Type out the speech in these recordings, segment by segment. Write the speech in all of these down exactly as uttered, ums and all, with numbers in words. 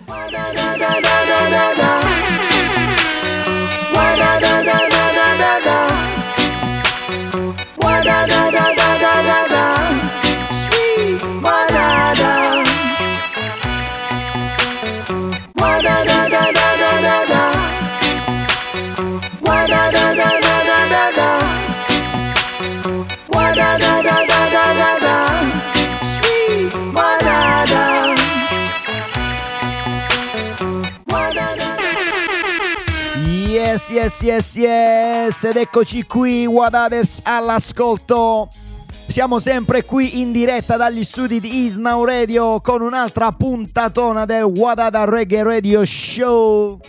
Yes, yes, yes, yes, ed eccoci qui, Wadaders all'ascolto. Siamo sempre qui in diretta dagli studi di Is Now Radio con un'altra puntatona del Wadada Reggae Radio Show.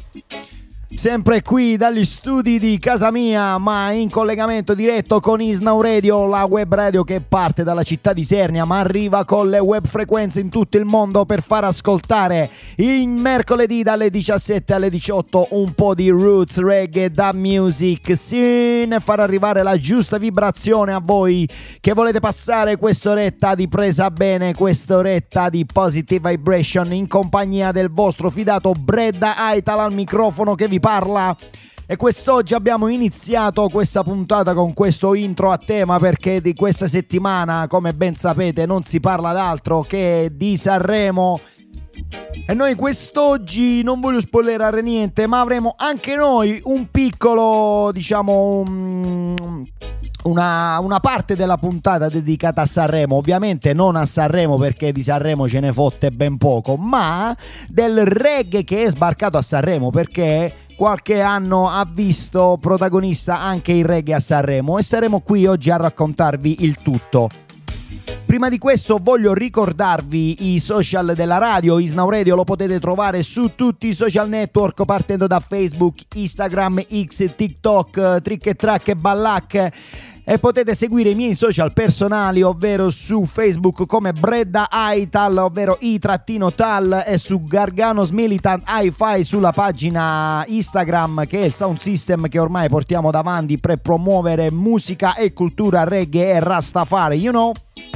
Sempre qui dagli studi di casa mia, ma in collegamento diretto con Is Now Radio, la web radio che parte dalla città di Sernia ma arriva con le web frequenze in tutto il mondo per far ascoltare il mercoledì dalle diciassette alle diciotto un po' di roots, reggae, dub music, sì, e far arrivare la giusta vibrazione a voi che volete passare quest'oretta di presa bene, quest'oretta di positive vibration in compagnia del vostro fidato Bredda Aital al microfono che vi parla. E quest'oggi abbiamo iniziato questa puntata con questo intro a tema perché di questa settimana, come ben sapete, non si parla d'altro che di Sanremo. E noi quest'oggi non voglio spoilerare niente, ma avremo anche noi un piccolo, diciamo, um, una, una parte della puntata dedicata a Sanremo. Ovviamente non a Sanremo perché di Sanremo ce ne fotte ben poco, ma del reggae che è sbarcato a Sanremo, perché qualche anno ha visto protagonista anche il reggae a Sanremo e saremo qui oggi a raccontarvi il tutto. Prima di questo voglio ricordarvi i social della radio. Is Now Radio lo potete trovare su tutti i social network partendo da Facebook, Instagram, X, TikTok, Trick e Track e Ballack. E potete seguire i miei social personali, ovvero su Facebook come Bredda Aital, ovvero i-tal, e su Garganos Militant Hi-Fi sulla pagina Instagram, che è il sound system che ormai portiamo davanti per promuovere musica e cultura reggae e rastafari, you know?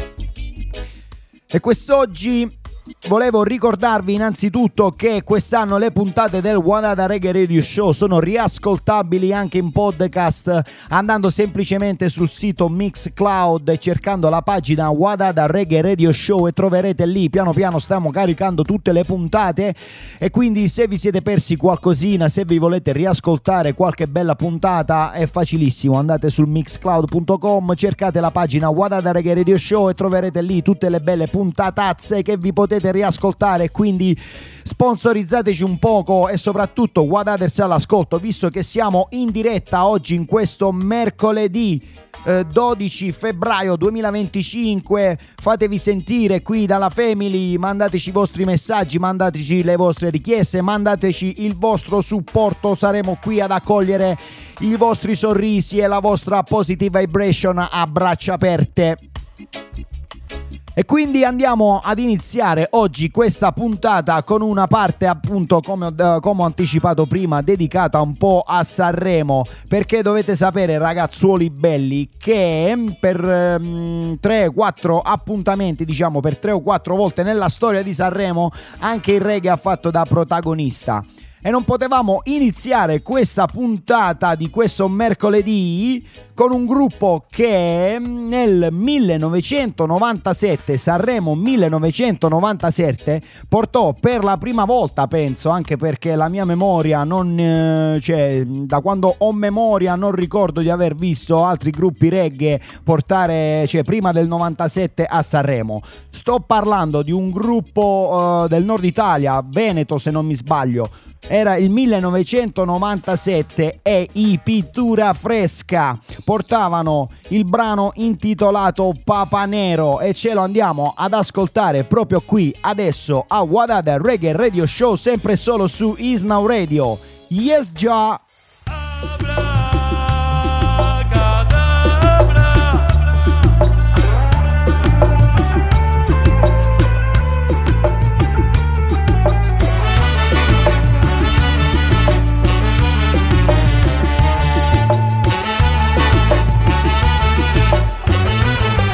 E quest'oggi volevo ricordarvi innanzitutto che quest'anno le puntate del Wadada Reggae Radio Show sono riascoltabili anche in podcast andando semplicemente sul sito Mixcloud e cercando la pagina Wadada Reggae Radio Show e troverete lì, piano piano stiamo caricando tutte le puntate e quindi se vi siete persi qualcosina, se vi volete riascoltare qualche bella puntata è facilissimo, andate sul mixcloud punto com, cercate la pagina Wadada Reggae Radio Show e troverete lì tutte le belle puntatazze che vi potete riascoltare, quindi sponsorizzateci un poco e soprattutto Wadaders all'ascolto, visto che siamo in diretta oggi in questo mercoledì eh, dodici febbraio duemilaventicinque. Fatevi sentire qui dalla Family, mandateci i vostri messaggi, mandateci le vostre richieste, mandateci il vostro supporto, saremo qui ad accogliere i vostri sorrisi e la vostra positive vibration a braccia aperte. E quindi andiamo ad iniziare oggi questa puntata con una parte, appunto, come ho, come ho anticipato prima, dedicata un po' a Sanremo, perché dovete sapere, ragazzuoli belli, che per um, tre quattro appuntamenti, diciamo per tre o quattro volte nella storia di Sanremo anche il reggae ha fatto da protagonista. E non potevamo iniziare questa puntata di questo mercoledì con un gruppo che nel millenovecentonovantasette, Sanremo millenovecentonovantasette, portò per la prima volta, penso, anche perché la mia memoria non, cioè da quando ho memoria non ricordo di aver visto altri gruppi reggae portare, cioè prima del novantasette a Sanremo. Sto parlando di un gruppo uh, del nord Italia, Veneto se non mi sbaglio. Era il millenovecentonovantasette e i Pittura Fresca portavano il brano intitolato Papa Nero e ce lo andiamo ad ascoltare proprio qui adesso a Wadada Reggae Radio Show, sempre solo su Is Now Radio. Yes, già!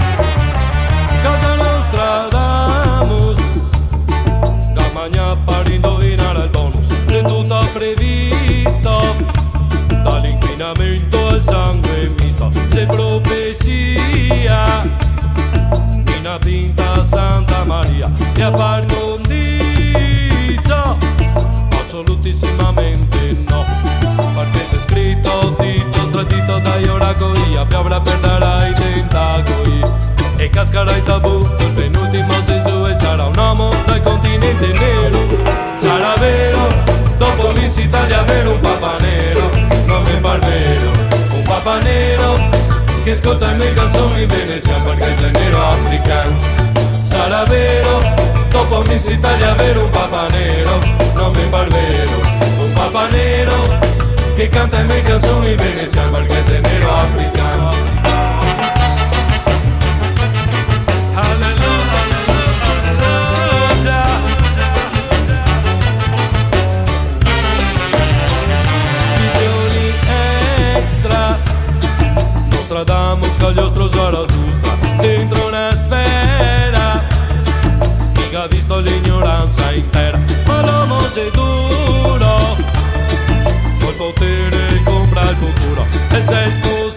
Party di indovinare il bonus, se tutto previsto, dall'inquinamento al sangue misto, se profecia, una pinta Santa Maria, e a par condicio, assolutissimamente no, perché c'è scritto dito, tradito dai oracoli, piovra perderà i tentacoli, e cascherà il tabù, il penultimo Gesù e sarà un uomo dal continente nero, sarà vero, dopo Miss Italia avere un papa nero, non mi par vero, un papa nero, che ascolta le mie canzoni veneziane perché sei nero africano. Sarà vero, dopo Miss Italia avere un papa nero, non mi par vero, un papa nero, che canta le mie canzoni veneziane perché sei nero africano. Nostradamus, Cagliostro, Zarathustra, dentro una sfera, chi ha visto l'ignoranza intera, ma l'uomo c'è duro, col potere compra il futuro, e il sesto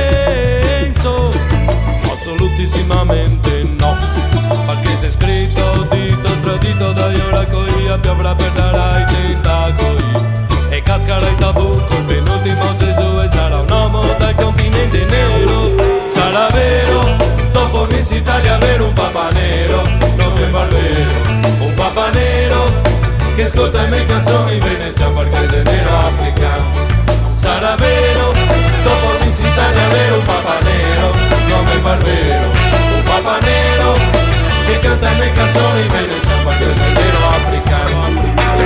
senso, assolutissimamente no, perché c'è scritto dito, tradito dagli oracoli, piovra perderà i tentacoli, e cascherà il tabù, col penultimo Gesù e sarà un uomo dal continente nero, sarà vero, dopo Miss Italia avere un papa nero, non mi par vero, un papa nero, che ascolta le mie canzoni veneziane perché sei nero africano, sarà vero, dopo Miss Italia avere un papa nero, non mi par vero, un papa nero, che canta le mie canzoni veneziane perché sei nero africano.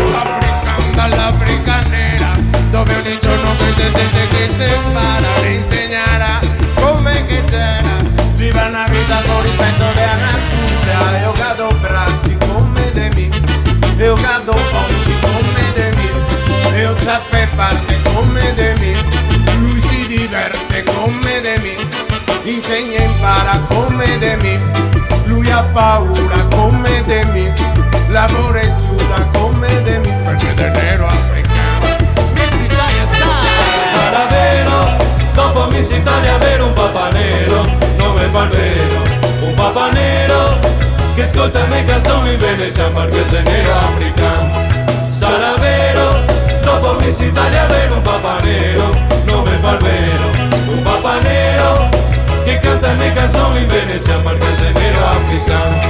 Dall'Africa nera, dove ogni giorno questa gente che si spara mi insegnerà come che c'era, viva una vita con rispetto della natura, io cado brassi come de me, io cado oggi come de me, io sape parte come de me, lui si diverte come de me, insegna e impara come de me, lui ha paura come de me, lavora e suda come de me, perché del nero africano Miss Italia sta. Sarà vero, dopo Miss Italia avere un papa nero, non mi par vero, un papa nero, che ascolta le mie canzoni veneziane perché sei nero africano. Sarà vero, dopo Miss Italia avere un papa nero, non mi par vero, un papa nero, che canta le mie canzoni veneziane perché sei nero africano.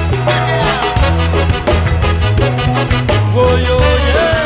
Oh, yo, yeah.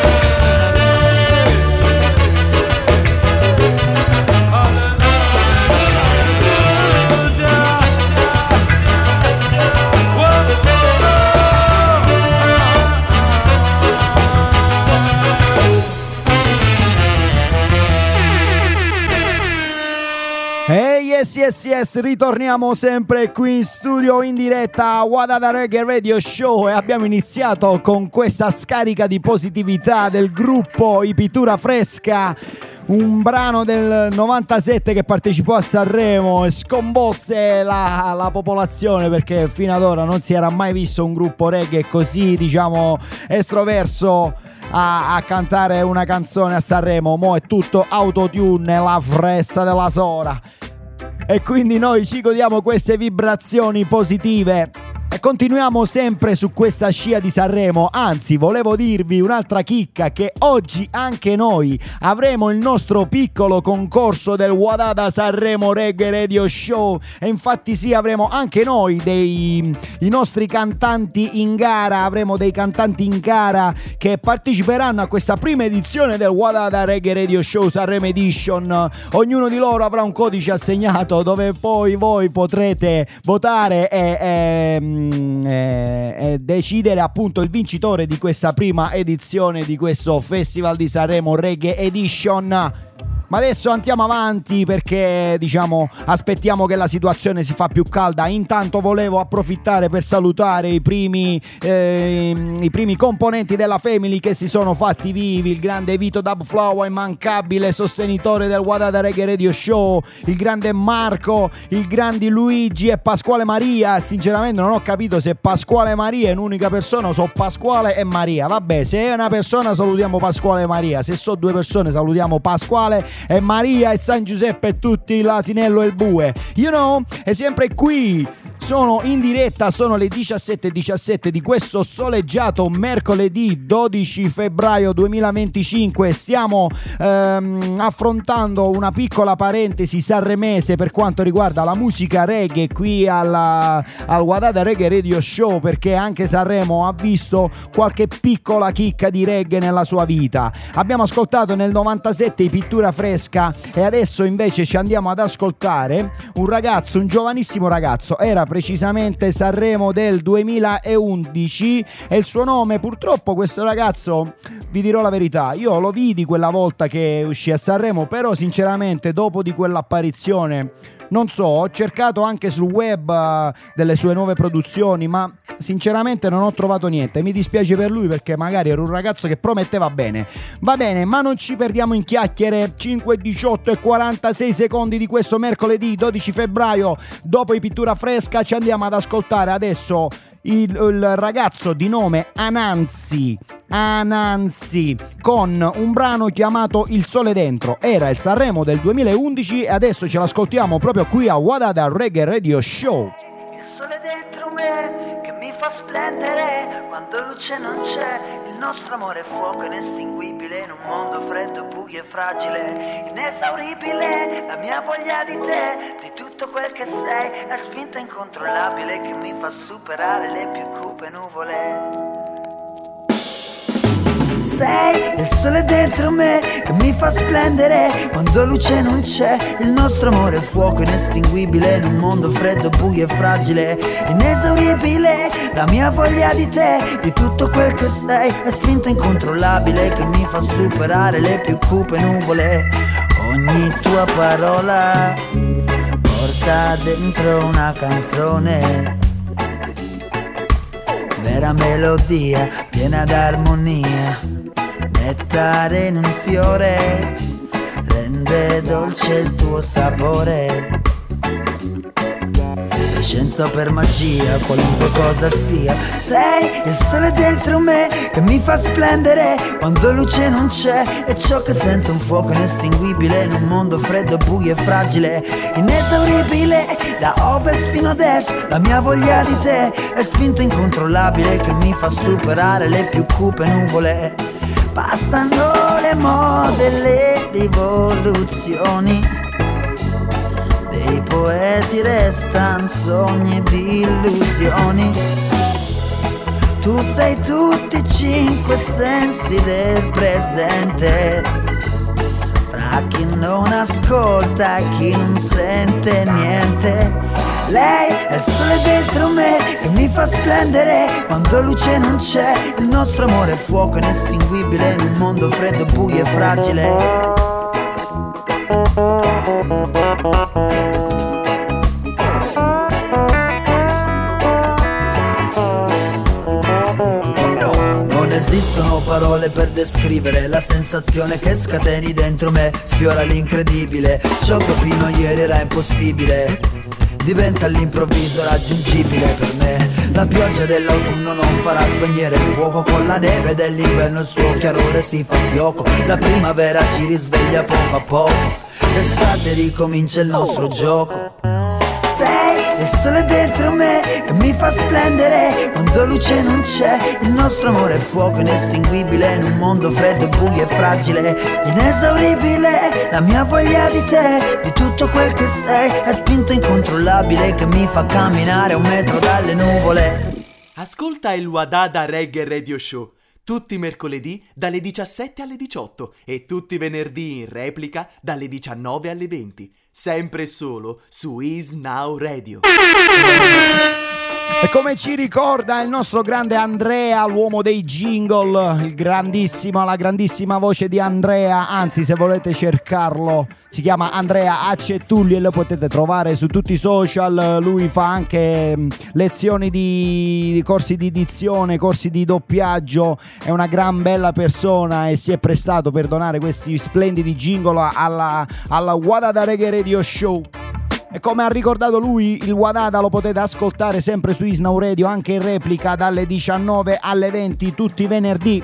Hey, yes, yes, yes, ritorniamo sempre qui in studio in diretta a Wadada Reggae Radio Show e abbiamo iniziato con questa scarica di positività del gruppo I Pittura Fresca, un brano del novantasette che partecipò a Sanremo e sconvolse la, la popolazione perché fino ad ora non si era mai visto un gruppo reggae così, diciamo, estroverso A, a cantare una canzone a Sanremo. Mo' è tutto autotune, la fressa della sora. E quindi noi ci godiamo queste vibrazioni positive e continuiamo sempre su questa scia di Sanremo. Anzi, volevo dirvi un'altra chicca, che oggi anche noi avremo il nostro piccolo concorso del Wadada Sanremo Reggae Radio Show. E infatti sì, avremo anche noi dei i nostri cantanti in gara, avremo dei cantanti in gara che parteciperanno a questa prima edizione del Wadada Reggae Radio Show Sanremo Edition. Ognuno di loro avrà un codice assegnato dove poi voi potrete votare e, e E, e decidere appunto il vincitore di questa prima edizione di questo Festival di Sanremo Reggae Edition. Ma adesso andiamo avanti perché diciamo aspettiamo che la situazione si fa più calda. Intanto volevo approfittare per salutare i primi eh, i primi componenti della Family che si sono fatti vivi: il grande Vito Dubflow, immancabile sostenitore del Wadada Reggae Radio Show, il grande Marco, il grande Luigi e Pasquale Maria. Sinceramente non ho capito se Pasquale Maria è un'unica persona o so Pasquale e Maria. Vabbè, se è una persona salutiamo Pasquale e Maria, se so due persone salutiamo Pasquale e Maria e San Giuseppe e tutti, l'asinello e il bue, you know. E sempre qui sono in diretta, sono le diciassette e diciassette di questo soleggiato mercoledì dodici febbraio duemilaventicinque. Stiamo ehm, affrontando una piccola parentesi sanremese per quanto riguarda la musica reggae qui alla, al Wadada Reggae Radio Show, perché anche Sanremo ha visto qualche piccola chicca di reggae nella sua vita. Abbiamo ascoltato nel novantasette i Pittura Fresca e adesso invece ci andiamo ad ascoltare un ragazzo, un giovanissimo ragazzo, era precisamente Sanremo del duemilaundici e il suo nome, purtroppo questo ragazzo, vi dirò la verità, io lo vidi quella volta che uscì a Sanremo, però sinceramente dopo di quell'apparizione non so, ho cercato anche sul web uh, delle sue nuove produzioni, ma sinceramente non ho trovato niente. Mi dispiace per lui perché magari era un ragazzo che prometteva bene. Va bene, ma non ci perdiamo in chiacchiere. Cinque, diciotto e quarantasei secondi di questo mercoledì dodici febbraio. Dopo i Pittura Fresca ci andiamo ad ascoltare adesso Il, il ragazzo di nome Anansi Anansi con un brano chiamato Il Sole Dentro. Era il Sanremo del duemilaundici e adesso ce l'ascoltiamo proprio qui a Wadada Reggae Radio Show. Il sole dentro me che mi fa splendere quando luce non c'è, il nostro amore è fuoco inestinguibile in un mondo freddo, buio e fragile, inesauribile, la mia voglia di te, di tutto quel che sei, è spinta incontrollabile che mi fa superare le più cupe nuvole. Sei il sole dentro me che mi fa splendere quando luce non c'è, il nostro amore è fuoco inestinguibile in un mondo freddo, buio e fragile, inesauribile, la mia voglia di te, di tutto quel che sei, è spinta incontrollabile che mi fa superare le più cupe nuvole. Ogni tua parola porta dentro una canzone, vera melodia piena d'armonia, nettare in un fiore rende dolce il tuo sapore. Per scienza o per magia, qualunque cosa sia, sei il sole dentro me che mi fa splendere quando luce non c'è, è ciò che sento un fuoco inestinguibile in un mondo freddo, buio e fragile, inesauribile, da ovest fino ad est, la mia voglia di te è spinta incontrollabile che mi fa superare le più cupe nuvole. Passano le mode, le rivoluzioni, dei poeti restan sogni di illusioni. Tu sei tutti i cinque sensi del presente, fra chi non ascolta e chi non sente niente. Lei è il sole dentro me che mi fa splendere quando luce non c'è, il nostro amore è fuoco inestinguibile in un mondo freddo, buio e fragile. No, non esistono parole per descrivere la sensazione che scateni dentro me, sfiora l'incredibile, ciò che fino a ieri era impossibile diventa all'improvviso raggiungibile per me. La pioggia dell'autunno non farà spegnere il fuoco, con la neve dell'inverno il suo chiarore si fa fioco, la primavera ci risveglia poco a poco, l'estate ricomincia il nostro gioco. Sei il sole dentro me che mi fa splendere quando luce non c'è, il nostro amore è fuoco inestinguibile in un mondo freddo, buio e fragile, inesauribile, la mia voglia di te, di tutto quel che sei, è spinta incontrollabile che mi fa camminare un metro dalle nuvole. Ascolta il Wadada Reggae Radio Show tutti i mercoledì dalle diciassette alle diciotto e tutti i venerdì in replica dalle diciannove alle venti, sempre e solo su Is Now Radio. E come ci ricorda il nostro grande Andrea, l'uomo dei jingle, il grandissimo, la grandissima voce di Andrea, anzi se volete cercarlo si chiama Andrea Accetulli e lo potete trovare su tutti i social. Lui fa anche lezioni di, di corsi di dizione, corsi di doppiaggio, è una gran bella persona e si è prestato per donare questi splendidi jingle alla, alla Wadada Reggae Radio Show. E come ha ricordato lui, il Wadada lo potete ascoltare sempre su Is Now Radio, anche in replica dalle diciannove alle venti tutti i venerdì.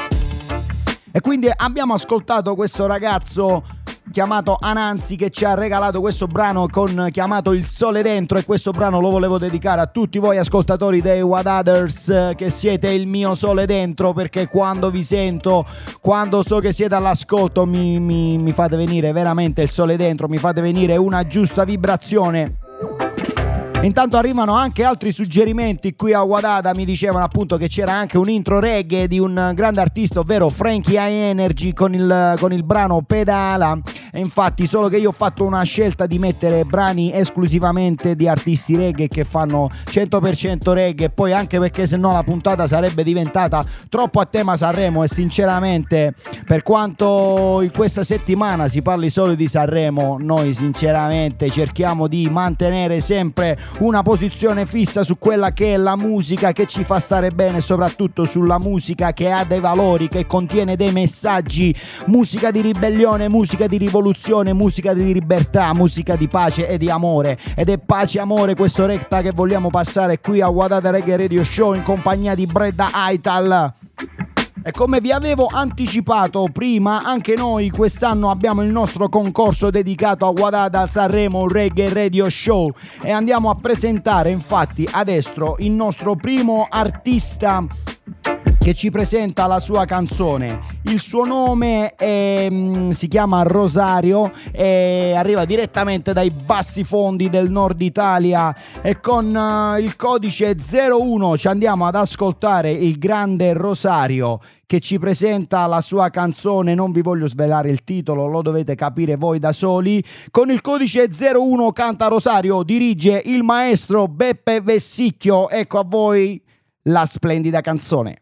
E quindi abbiamo ascoltato questo ragazzo chiamato Anansi che ci ha regalato questo brano con chiamato Il Sole Dentro, e questo brano lo volevo dedicare a tutti voi ascoltatori dei Wadaders che siete il mio sole dentro, perché quando vi sento, quando so che siete all'ascolto mi, mi, mi fate venire veramente il sole dentro, mi fate venire una giusta vibrazione. Intanto arrivano anche altri suggerimenti qui a Wadada, mi dicevano appunto che c'era anche un intro reggae di un grande artista, ovvero Frankie High Energy con il, con il brano Pedala. E infatti solo che io ho fatto una scelta di mettere brani esclusivamente di artisti reggae che fanno cento per cento reggae, poi anche perché sennò la puntata sarebbe diventata troppo a tema Sanremo, e sinceramente per quanto in questa settimana si parli solo di Sanremo, noi sinceramente cerchiamo di mantenere sempre una posizione fissa su quella che è la musica che ci fa stare bene, soprattutto sulla musica che ha dei valori, che contiene dei messaggi, musica di ribellione, musica di rivoluzione, musica di libertà, musica di pace e di amore. Ed è pace e amore questo recta che vogliamo passare qui a Wadada Reggae Radio Show in compagnia di Bredda Aital. E come vi avevo anticipato prima, anche noi quest'anno abbiamo il nostro concorso dedicato a Wadada Sanremo Reggae Radio Show, e andiamo a presentare infatti adesso il nostro primo artista che ci presenta la sua canzone. Il suo nome è, si chiama Rosario e arriva direttamente dai bassi fondi del nord Italia, e con uh, il codice zero uno ci andiamo ad ascoltare il grande Rosario che ci presenta la sua canzone. Non vi voglio svelare il titolo, lo dovete capire voi da soli. Con il codice zero uno canta Rosario, dirige il maestro Beppe Vessicchio. Ecco a voi la splendida canzone.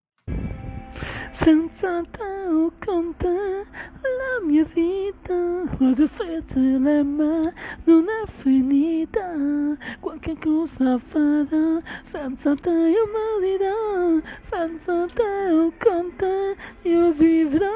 Senza te o con te la mia vita è difficile ma non è finita, qualche cosa farà, senza te io morirò, senza te o con te io vivrò,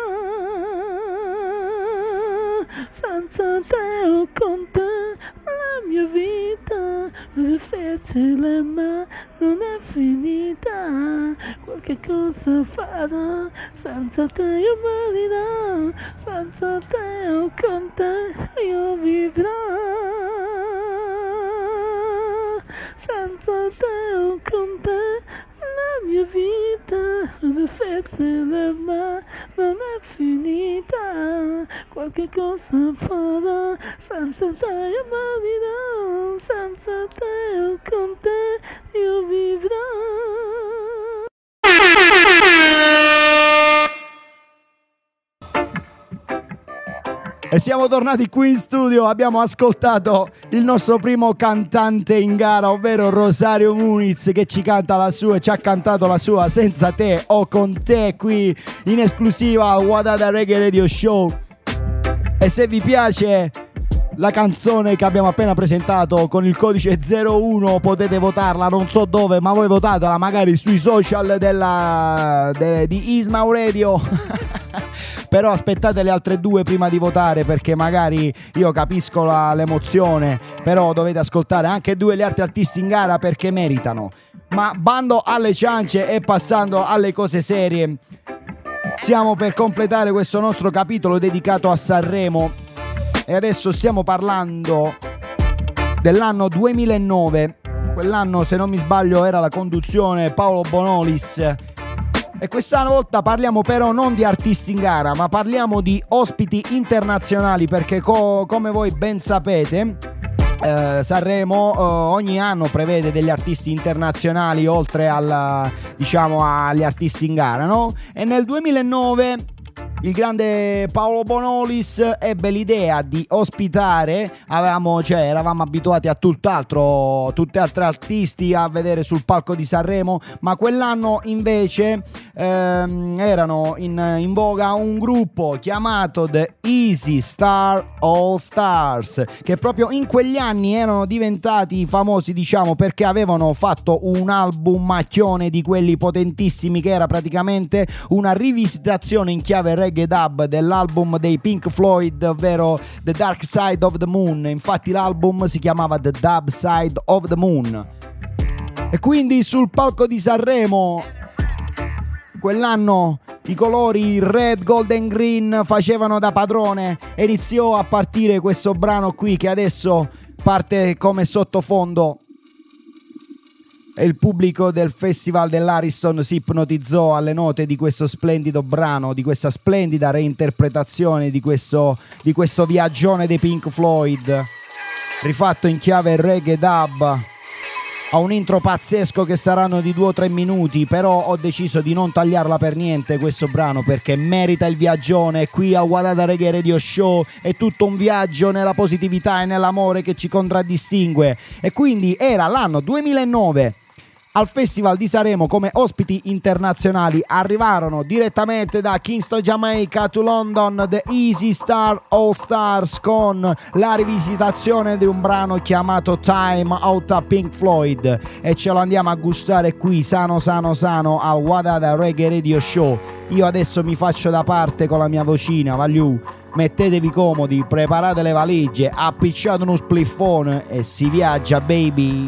senza te o con te la mia vita è difficile ma non è finita, qualche cosa farà, senza te io morirò, senza te o con te io vivrò, senza te o con te la mia vita è difficile ma non è finita, qualche cosa farà, senza te io morirò, senza te o con te io vivrò. E siamo tornati qui in studio, abbiamo ascoltato il nostro primo cantante in gara, ovvero Rosario Muniz, che ci canta la sua, ci ha cantato la sua Senza te o con te qui in esclusiva a Wadada Reggae Radio Show. E se vi piace la canzone che abbiamo appena presentato con il codice zero uno potete votarla, non so dove, ma voi votatela magari sui social della, de, di Is Now Radio. Però aspettate le altre due prima di votare, perché magari io capisco la, l'emozione, però dovete ascoltare anche due gli altri artisti in gara perché meritano. Ma bando alle ciance e passando alle cose serie, stiamo per completare questo nostro capitolo dedicato a Sanremo, e adesso stiamo parlando dell'anno duemilanove. Quell'anno, se non mi sbaglio, era la conduzione Paolo Bonolis. E questa volta parliamo però non di artisti in gara, ma parliamo di ospiti internazionali, perché co- come voi ben sapete eh, Sanremo eh, ogni anno prevede degli artisti internazionali oltre al, diciamo, agli artisti in gara, no? E nel duemilanove il grande Paolo Bonolis ebbe l'idea di ospitare, avevamo, cioè, eravamo abituati a tutt'altro, tutti altri artisti a vedere sul palco di Sanremo, ma quell'anno invece ehm, erano in, in voga un gruppo chiamato The Easy Star All Stars, che proprio in quegli anni erano diventati famosi, diciamo, perché avevano fatto un album macchione di quelli potentissimi, che era praticamente una rivisitazione in chiave reggae dub dell'album dei Pink Floyd, ovvero The Dark Side of the Moon. Infatti l'album si chiamava The Dub Side of the Moon. E quindi sul palco di Sanremo quell'anno i colori red, gold and green facevano da padrone e iniziò a partire questo brano qui, che adesso parte come sottofondo, e il pubblico del Festival dell'Ariston si ipnotizzò alle note di questo splendido brano, di questa splendida reinterpretazione di questo, di questo viaggione dei Pink Floyd, rifatto in chiave reggae dub. Ha un intro pazzesco che saranno di due o tre minuti, però ho deciso di non tagliarla per niente questo brano, perché merita il viaggione. Qui al Wadada Reggae Radio Show è tutto un viaggio nella positività e nell'amore che ci contraddistingue. E quindi era l'anno duemilanove. Al Festival di Sanremo come ospiti internazionali arrivarono direttamente da Kingston, Jamaica to London The Easy Star All Stars, con la rivisitazione di un brano chiamato Time out a Pink Floyd, e ce lo andiamo a gustare qui sano sano sano al Wadada Reggae Radio Show. Io adesso mi faccio da parte con la mia vocina, vagliù. Mettetevi comodi, preparate le valigie, appicciate uno spliffone e si viaggia, baby.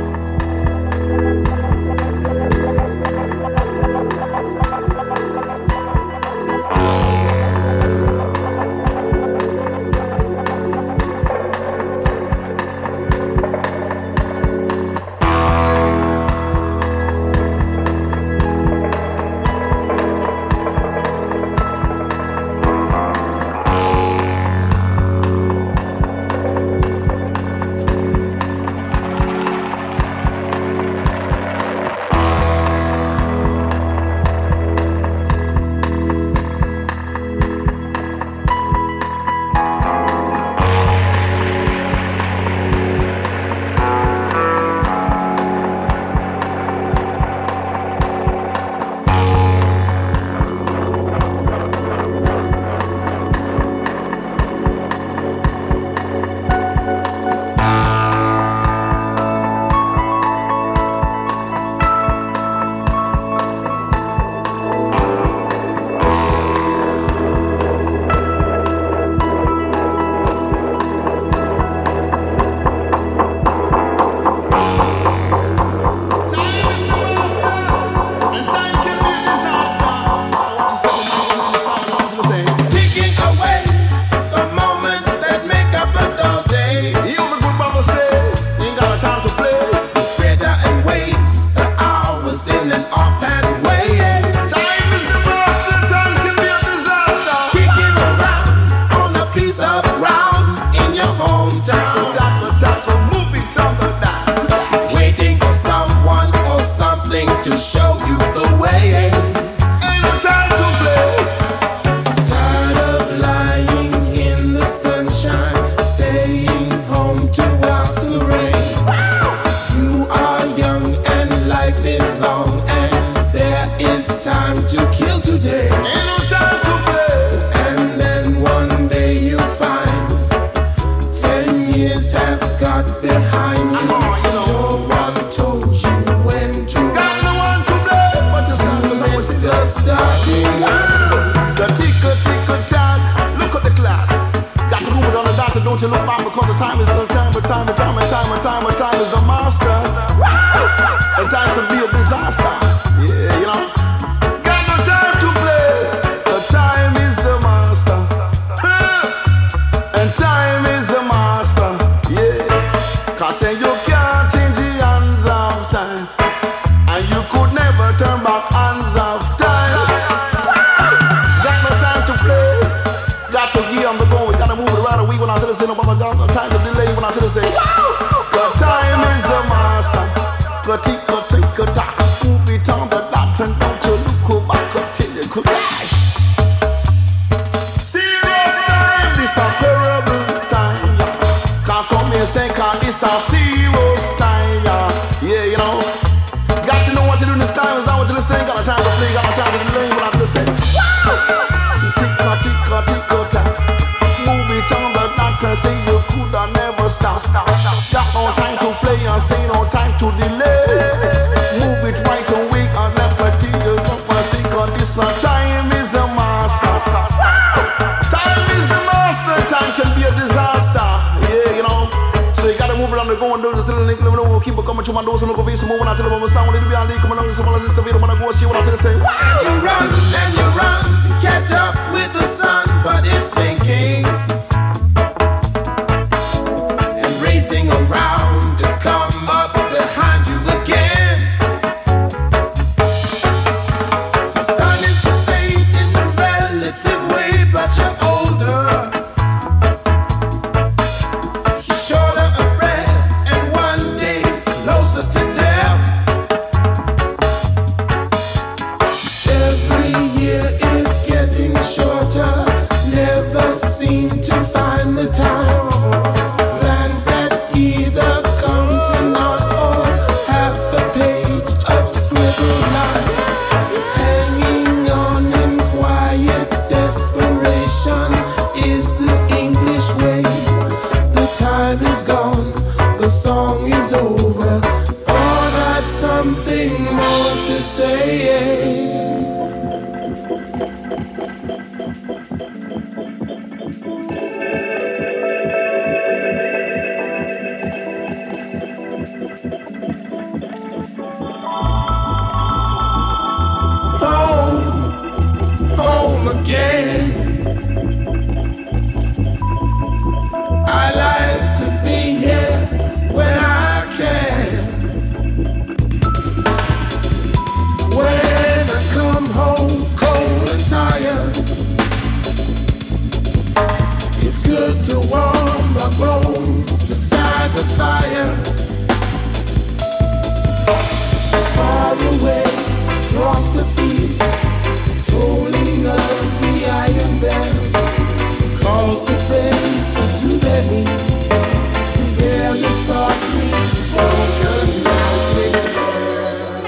Don't you look back, because the time is the time, but time, but time, but time, but time, but time is the master. And time could be a disaster. Yeah, you know. Got no time to play. The time is the master. And time is the master. Yeah. Cause you can't change the hands of time. And you could never turn back hands of time. Got no time to play. Got to get on the go. We gotta move it around. We went out to the center, but I got no time to delay. Went out to the say, the time is the master. Go tick, go tick, go tock. Move it on the dot and don't you look back until you could dash. this a serious time, yeah. Yeah, you know. Got to know what to do in this time. Is not what to listen. Got no time to play. Got no time to delay. But I listen. Tick-a, tick-a, tick-a, tack. Move it on the doctor. Say you coulda never stop, stop, stop. Got no time to play and say no time to delay. Move it right away and never think to come and see. 'Cause this a time is the master. Time is the master. Time can be a disaster. Yeah, you know. So you gotta move it on the go and do this till the link. Let me know. Keep it coming to my doors and look over. So move on until the moment sound. It'll be on the come on. Some of the sister video. When I go, she will tell you say, You run and you run to catch up with the sun, but it's sinking and racing around to come up behind you again. The sun is the same in a relative way, but you're older. You're shorter of breath and one day closer to death. Every year is getting shorter, never seem to find the time. Plans that either come to naught or half a page of scribbled lines. Hanging on in quiet desperation is the English way. The time is gone, the song is over. Thought I'd something more to say. Home, home again. I like to be here when I can. When I come home cold and tired, it's good to warm my bones beside the fire. Far away across the field, tolling of the iron bell calls the faithful to their knees to hear the softly spoken magic spell.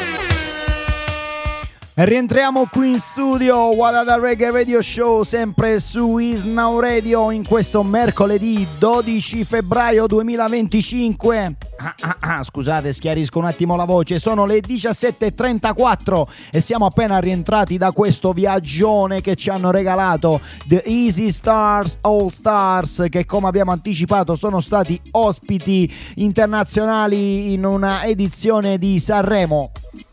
E rientriamo qui in studio, Wadada Reggae Radio Show, sempre su Is Now Radio, in questo mercoledì dodici febbraio duemilaventicinque. Ah, ah, ah, scusate, schiarisco un attimo la voce. Sono le diciassette e trentaquattro e siamo appena rientrati da questo viaggione che ci hanno regalato The Easy Stars All Stars, che come abbiamo anticipato sono stati ospiti internazionali in una edizione di Sanremo.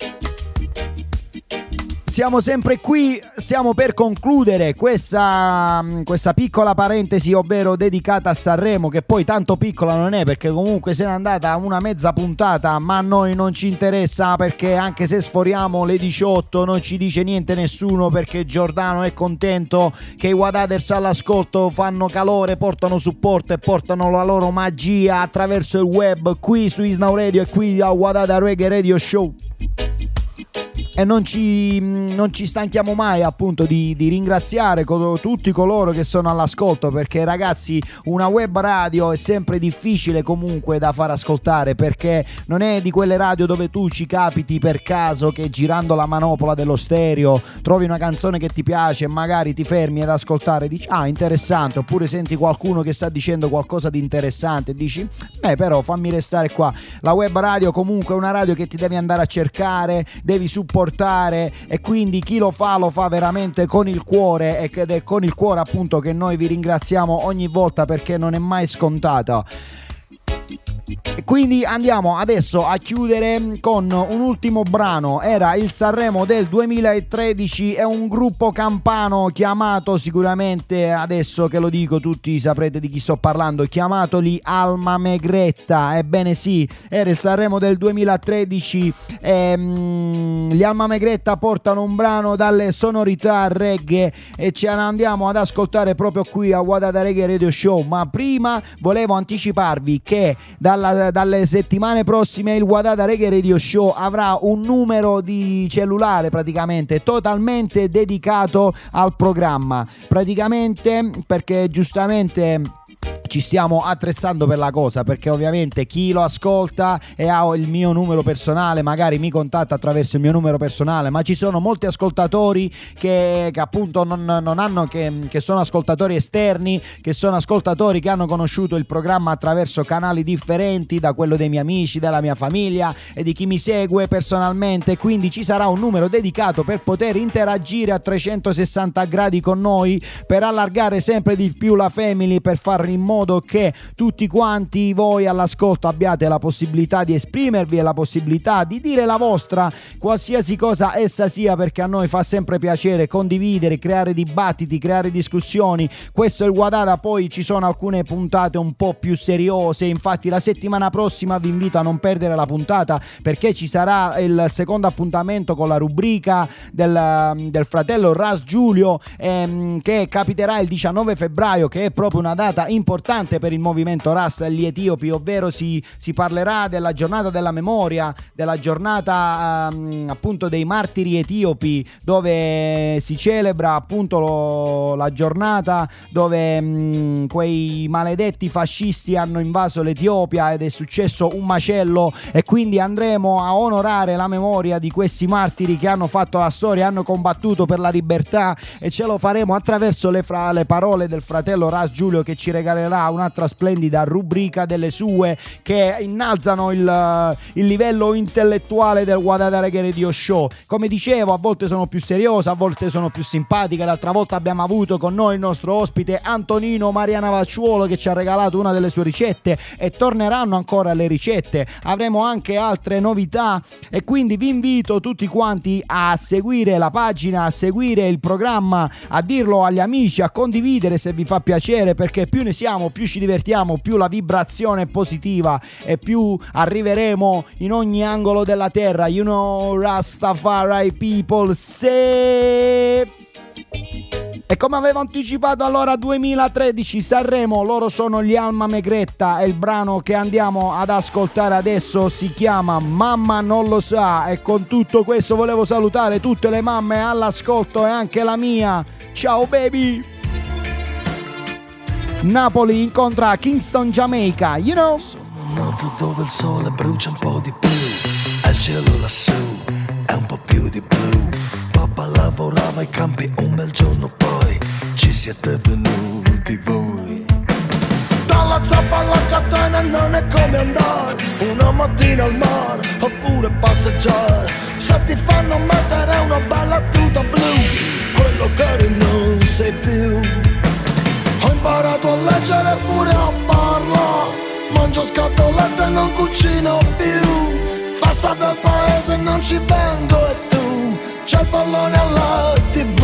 Siamo sempre qui, stiamo per concludere questa, questa piccola parentesi, ovvero dedicata a Sanremo, che poi tanto piccola non è, perché comunque se n'è andata una mezza puntata, ma a noi non ci interessa, perché anche se sforiamo le diciotto non ci dice niente nessuno, perché Giordano è contento che i Wadaders all'ascolto fanno calore, portano supporto e portano la loro magia attraverso il web qui su Is Now Radio e qui a Wadada Reggae Radio Show. E non ci, non ci stanchiamo mai appunto di, di ringraziare co- tutti coloro che sono all'ascolto, perché ragazzi una web radio è sempre difficile comunque da far ascoltare, perché non è di quelle radio dove tu ci capiti per caso che girando la manopola dello stereo trovi una canzone che ti piace e magari ti fermi ad ascoltare e dici ah interessante, oppure senti qualcuno che sta dicendo qualcosa di interessante e dici eh però fammi restare qua. La web radio comunque è una radio che ti devi andare a cercare, devi supportare, e quindi chi lo fa lo fa veramente con il cuore, ed è con il cuore appunto che noi vi ringraziamo ogni volta, perché non è mai scontato. E quindi andiamo adesso a chiudere con un ultimo brano. Era il Sanremo del duemilatredici, è un gruppo campano chiamato, sicuramente adesso che lo dico tutti saprete di chi sto parlando, chiamatoli Alma Megretta. Ebbene sì, era il Sanremo del duemilatredici e, mm, gli Alma Megretta portano un brano dalle sonorità reggae e ce ne andiamo ad ascoltare proprio qui a Wadada Reggae Radio Show. Ma prima volevo anticiparvi che dalla dalle settimane prossime il Wadada Reggae Radio Show avrà un numero di cellulare praticamente totalmente dedicato al programma, praticamente perché giustamente ci stiamo attrezzando per la cosa, perché ovviamente chi lo ascolta e ha il mio numero personale magari mi contatta attraverso il mio numero personale, ma ci sono molti ascoltatori che, che appunto non, non hanno che, che sono ascoltatori esterni, che sono ascoltatori che hanno conosciuto il programma attraverso canali differenti da quello dei miei amici, della mia famiglia e di chi mi segue personalmente. Quindi ci sarà un numero dedicato per poter interagire a trecentosessanta gradi con noi, per allargare sempre di più la family, per fare in modo che tutti quanti voi all'ascolto abbiate la possibilità di esprimervi e la possibilità di dire la vostra, qualsiasi cosa essa sia, perché a noi fa sempre piacere condividere, creare dibattiti, creare discussioni. Questo è il Wadada. Poi ci sono alcune puntate un po' più seriose, infatti la settimana prossima vi invito a non perdere la puntata, perché ci sarà il secondo appuntamento con la rubrica del, del fratello Ras Giulio, ehm, che capiterà il diciannove febbraio, che è proprio una data importante per il movimento Ras gli etiopi, ovvero si, si parlerà della giornata della memoria, della giornata um, appunto dei martiri etiopi, dove si celebra appunto lo, la giornata dove um, quei maledetti fascisti hanno invaso l'Etiopia ed è successo un macello, e quindi andremo a onorare la memoria di questi martiri che hanno fatto la storia, hanno combattuto per la libertà, e ce lo faremo attraverso le, fra, le parole del fratello Ras Giulio, che ci regalerà un'altra splendida rubrica delle sue, che innalzano il, il livello intellettuale del Wadada Reggae Radio Show. Come dicevo, a volte sono più seriose, a volte sono più simpatiche. L'altra volta abbiamo avuto con noi il nostro ospite Antonino Mariana Vacciuolo, che ci ha regalato una delle sue ricette, e torneranno ancora le ricette. Avremo anche altre novità, e quindi vi invito tutti quanti a seguire la pagina, a seguire il programma, a dirlo agli amici, a condividere se vi fa piacere, perché più ne siamo più ci divertiamo, più la vibrazione è positiva e più arriveremo in ogni angolo della terra. You know, Rastafari people say. E come avevo anticipato, allora duemilatredici Sanremo, loro sono gli Alma Megretta, e il brano che andiamo ad ascoltare adesso si chiama Mamma non lo sa. E con tutto questo volevo salutare tutte le mamme all'ascolto, e anche la mia. Ciao baby. Napoli incontra Kingston, Jamaica, you know. Sono nato dove il sole brucia un po' di più, al cielo lassù è un po' più di blu. Papà lavorava ai campi, un bel giorno poi ci siete venuti voi. Dalla zappa alla catena non è come andare una mattina al mare oppure passeggiare. Se ti fanno mettere una bella tuta blu, quello che non sei più. Ho imparato a leggere pure a parlare, mangio scatolette e non cucino più. Festa del paese non ci vengo e tu, c'è il pallone alla tivù.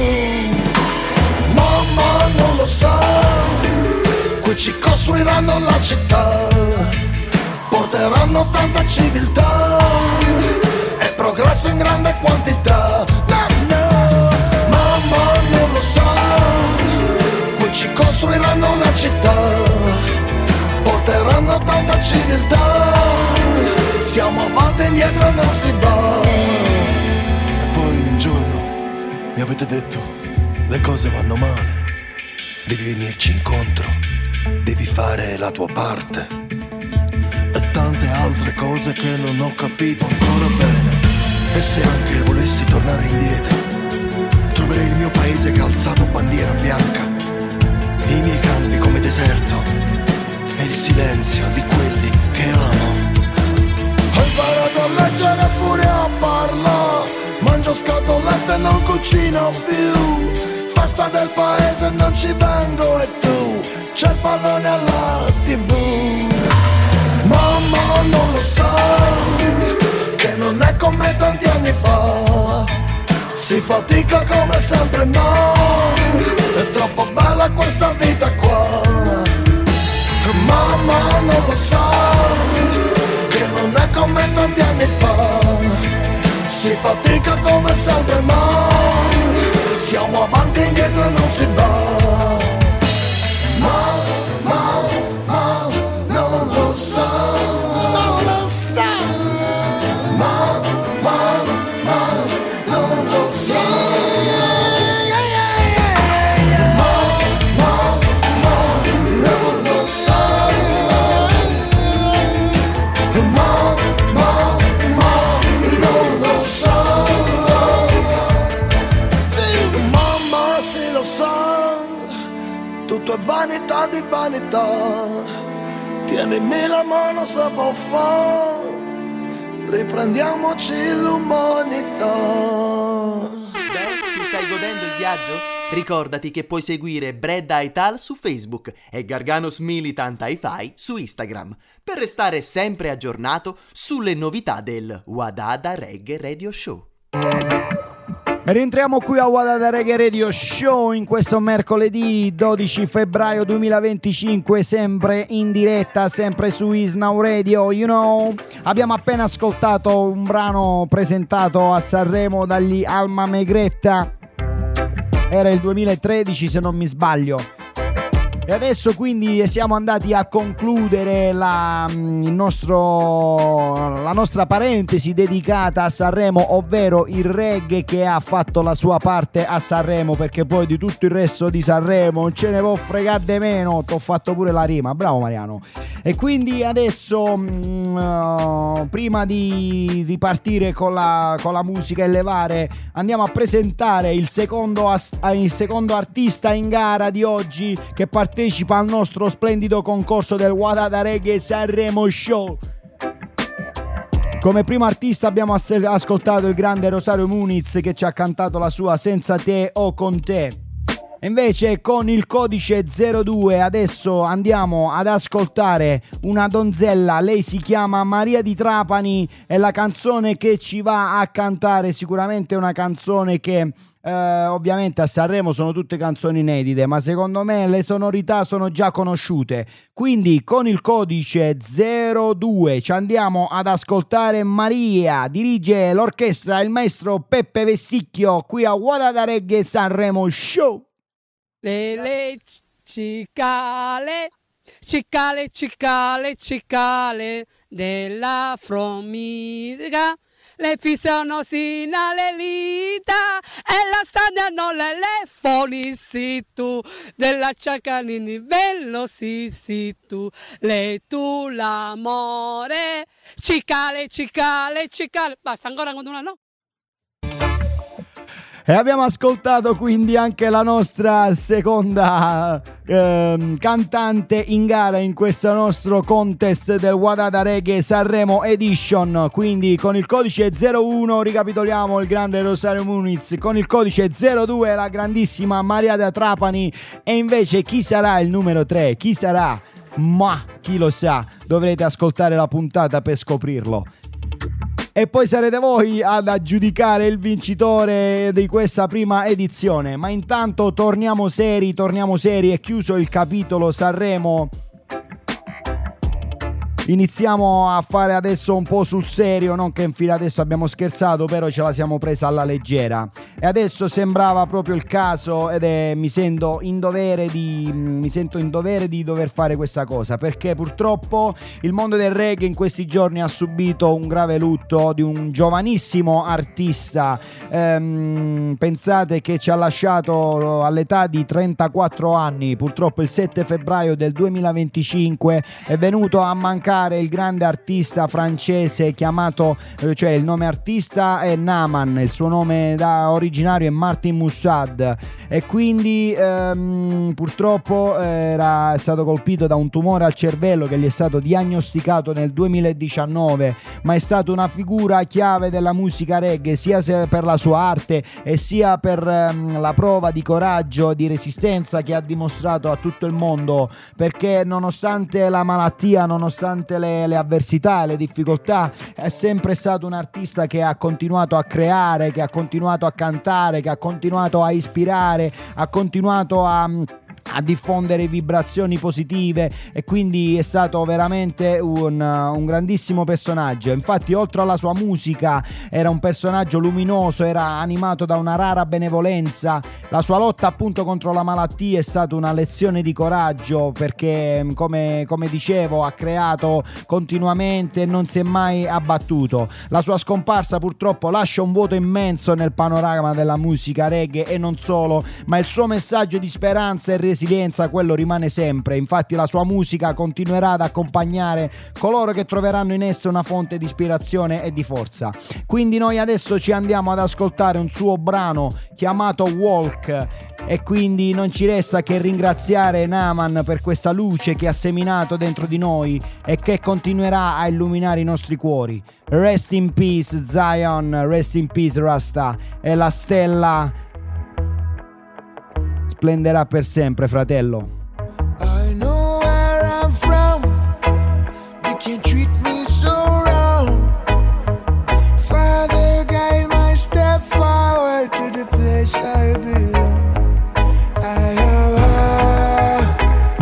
Mamma non lo sa, qui ci costruiranno la città, porteranno tanta civiltà e progresso in grande quantità. No, no. Mamma non lo sa, ci costruiranno una città, porteranno tanta civiltà, siamo avanti e indietro non si va. E poi un giorno mi avete detto, le cose vanno male, devi venirci incontro, devi fare la tua parte, e tante altre cose che non ho capito ancora bene. E se anche volessi tornare indietro, troverei il mio paese che ha alzato bandiera bianca, i miei campi come deserto e il silenzio di quelli che amo. Ho imparato a leggere pure a parlare, mangio scatolette e non cucino più. Festa del paese non ci vengo e tu, c'è il pallone alla tivù. Mamma non lo sa, che non è come tanti anni fa, si fatica come sempre ma è troppo bella questa vita qua. Mamma non lo sa, che non è come tanti anni fa, si fatica come sempre ma siamo avanti e indietro e non si va. Ma, ma, ma, non lo sa, non lo sa. Ma, ma, ma, non lo sa. Ma, ma, ma, non lo sa. tutto è vanità di vanità. Tienimi la mano se può fare, riprendiamoci l'umanità. Beh, ti stai godendo il viaggio? Ricordati che puoi seguire Brad Aital su Facebook e Garganos Militant Hi-Fi su Instagram per restare sempre aggiornato sulle novità del Wadada Reggae Radio Show. Rientriamo qui a Wadada Reggae Radio Show in questo mercoledì dodici febbraio duemilaventicinque, sempre in diretta, sempre su Is Now Radio. You know, abbiamo appena ascoltato un brano presentato a Sanremo dagli Alma Megretta. Era il duemilatredici se non mi sbaglio. E adesso quindi siamo andati a concludere la, il nostro, la nostra parentesi dedicata a Sanremo, ovvero il reggae che ha fatto la sua parte a Sanremo, perché poi di tutto il resto di Sanremo non ce ne può fregare di meno. T'ho fatto pure la rima, bravo Mariano. E quindi adesso mh, uh, prima di ripartire con la, con la musica e levare, andiamo a presentare il secondo, ast- il secondo artista in gara di oggi che partecipa al nostro splendido concorso del Wadada Reggae Sanremo Show. Come primo artista abbiamo ass- ascoltato il grande Rosario Muniz, che ci ha cantato la sua Senza te o con te. E invece con il codice zero due adesso andiamo ad ascoltare una donzella, lei si chiama Maria di Trapani e la canzone che ci va a cantare sicuramente è una canzone che eh, ovviamente a Sanremo sono tutte canzoni inedite, ma secondo me le sonorità sono già conosciute. Quindi con il codice zero due ci andiamo ad ascoltare Maria, dirige l'orchestra il maestro Peppe Vessicchio qui a Wadada Reggae Sanremo Show. Le le cicale, cicale, cicale, cicale della formica, le fissono sino alle lita e la stanno le lefoni si tu, della ciacanini bello si si tu, le tu l'amore, cicale, cicale, cicale, basta ancora con una no? E abbiamo ascoltato quindi anche la nostra seconda ehm, cantante in gara in questo nostro contest del Wadada Reggae Sanremo Edition. Quindi con il codice zero uno ricapitoliamo il grande Rosario Muniz, con il codice zero due la grandissima Maria da Trapani. E invece chi sarà il numero tre? Chi sarà? Ma chi lo sa, dovrete ascoltare la puntata per scoprirlo. E poi sarete voi ad aggiudicare il vincitore di questa prima edizione. Ma intanto torniamo seri, torniamo seri e chiuso il capitolo Sanremo. Iniziamo a fare adesso un po' sul serio, non che fino adesso abbiamo scherzato, però ce la siamo presa alla leggera. E adesso sembrava proprio il caso ed è, mi sento in dovere di mi sento in dovere di dover fare questa cosa, perché purtroppo il mondo del reggae in questi giorni ha subito un grave lutto di un giovanissimo artista. Ehm, pensate che ci ha lasciato all'età di trentaquattro anni, purtroppo il sette febbraio del duemilaventicinque è venuto a mancare il grande artista francese chiamato, cioè il nome artista è Naman, il suo nome da originario è Martin Moussad, e quindi ehm, purtroppo era è stato colpito da un tumore al cervello che gli è stato diagnosticato nel duemiladiciannove, ma è stato una figura chiave della musica reggae sia per la sua arte e sia per ehm, la prova di coraggio e di resistenza che ha dimostrato a tutto il mondo, perché nonostante la malattia, nonostante Le, le avversità e le difficoltà, è sempre stato un artista che ha continuato a creare, che ha continuato a cantare, che ha continuato a ispirare, ha continuato a a diffondere vibrazioni positive, e quindi è stato veramente un, un grandissimo personaggio. Infatti oltre alla sua musica era un personaggio luminoso, era animato da una rara benevolenza. La sua lotta appunto contro la malattia è stata una lezione di coraggio, perché come, come dicevo ha creato continuamente e non si è mai abbattuto. La sua scomparsa purtroppo lascia un vuoto immenso nel panorama della musica reggae e non solo, ma il suo messaggio di speranza e resilienza resilienza, quello rimane sempre. Infatti la sua musica continuerà ad accompagnare coloro che troveranno in essa una fonte di ispirazione e di forza. Quindi noi adesso ci andiamo ad ascoltare un suo brano chiamato Walk, e quindi non ci resta che ringraziare Naman per questa luce che ha seminato dentro di noi e che continuerà a illuminare i nostri cuori. Rest in peace Zion, rest in peace Rasta, e la stella splenderà per sempre, fratello. I know where I'm from. They can't treat me so wrong. Father, guide my step forward to the place I belong. I have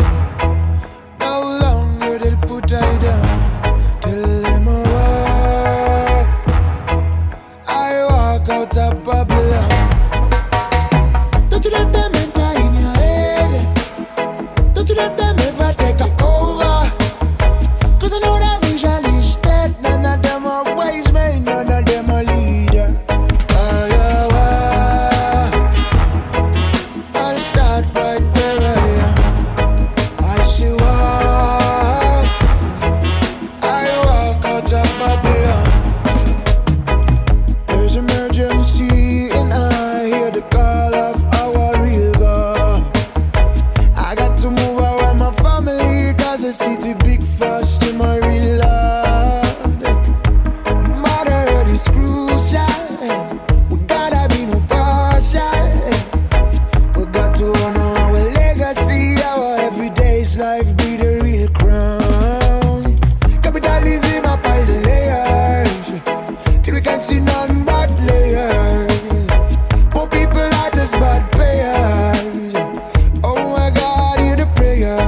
no longer they'll put I down. Tell them I walk. I walk out of Babylon. Don't you let them enter in your head. Don't you let them ever take over. Cause I know that vision is dead. None of them are wise men, none of them are leader. I have I'll start right where I am. I see walk. I walk out of Babylon. There's emergency and I hear the call of our real God. I got to move away my family cause the city big fast in my real land. Mother is crucial. We gotta be no partial. We got to honor our legacy. Our everyday's life be the real crown. Capitalism up all the layers till we can't see none but layers. Poor people are just bad payers. Oh my God, hear the prayer.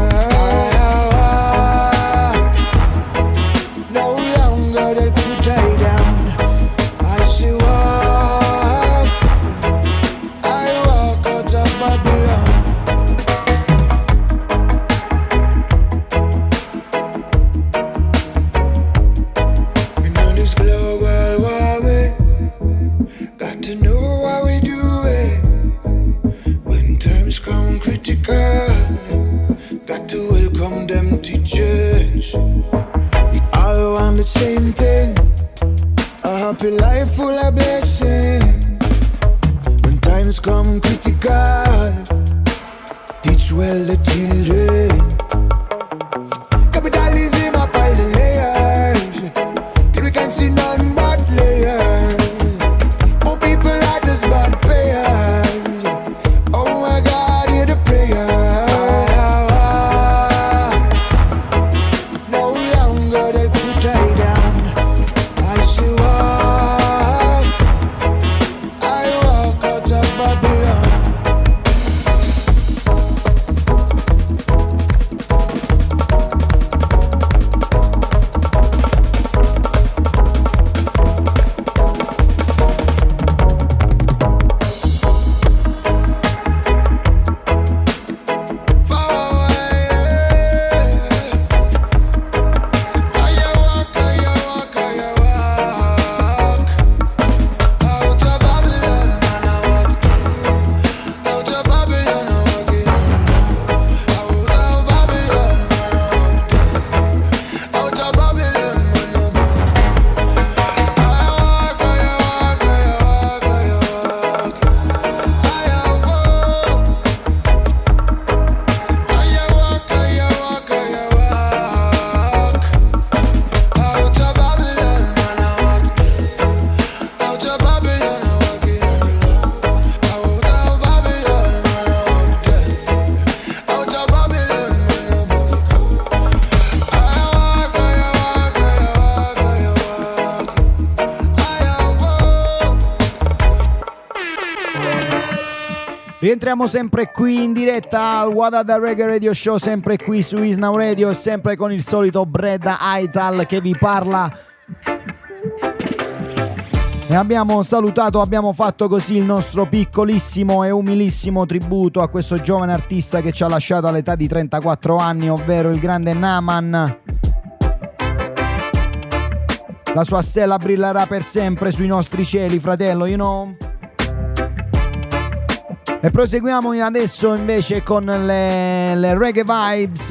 No longer they'll put I down. I see walk. I walk out of Babylon. We know this global warming. Got to know how we do it. When times come critical, got to welcome them to change. We all want the same thing, a happy life full of blessing. When times come critical, teach well the children. Capitalism up all the layers till we can't see none but layers. Poor people are just bad payers. Oh my God, hear the prayer. No longer they'll put I down. I see walk. I walk out of Babylon. Rientriamo sempre qui in diretta al Wadada Reggae Radio Show, sempre qui su Is Now Radio, sempre con il solito Breda Aital che vi parla. E abbiamo salutato, abbiamo fatto così il nostro piccolissimo e umilissimo tributo a questo giovane artista che ci ha lasciato all'età di trentaquattro anni, ovvero il grande Naman. La sua stella brillerà per sempre sui nostri cieli, fratello, you know? E proseguiamo adesso invece con le, le reggae vibes.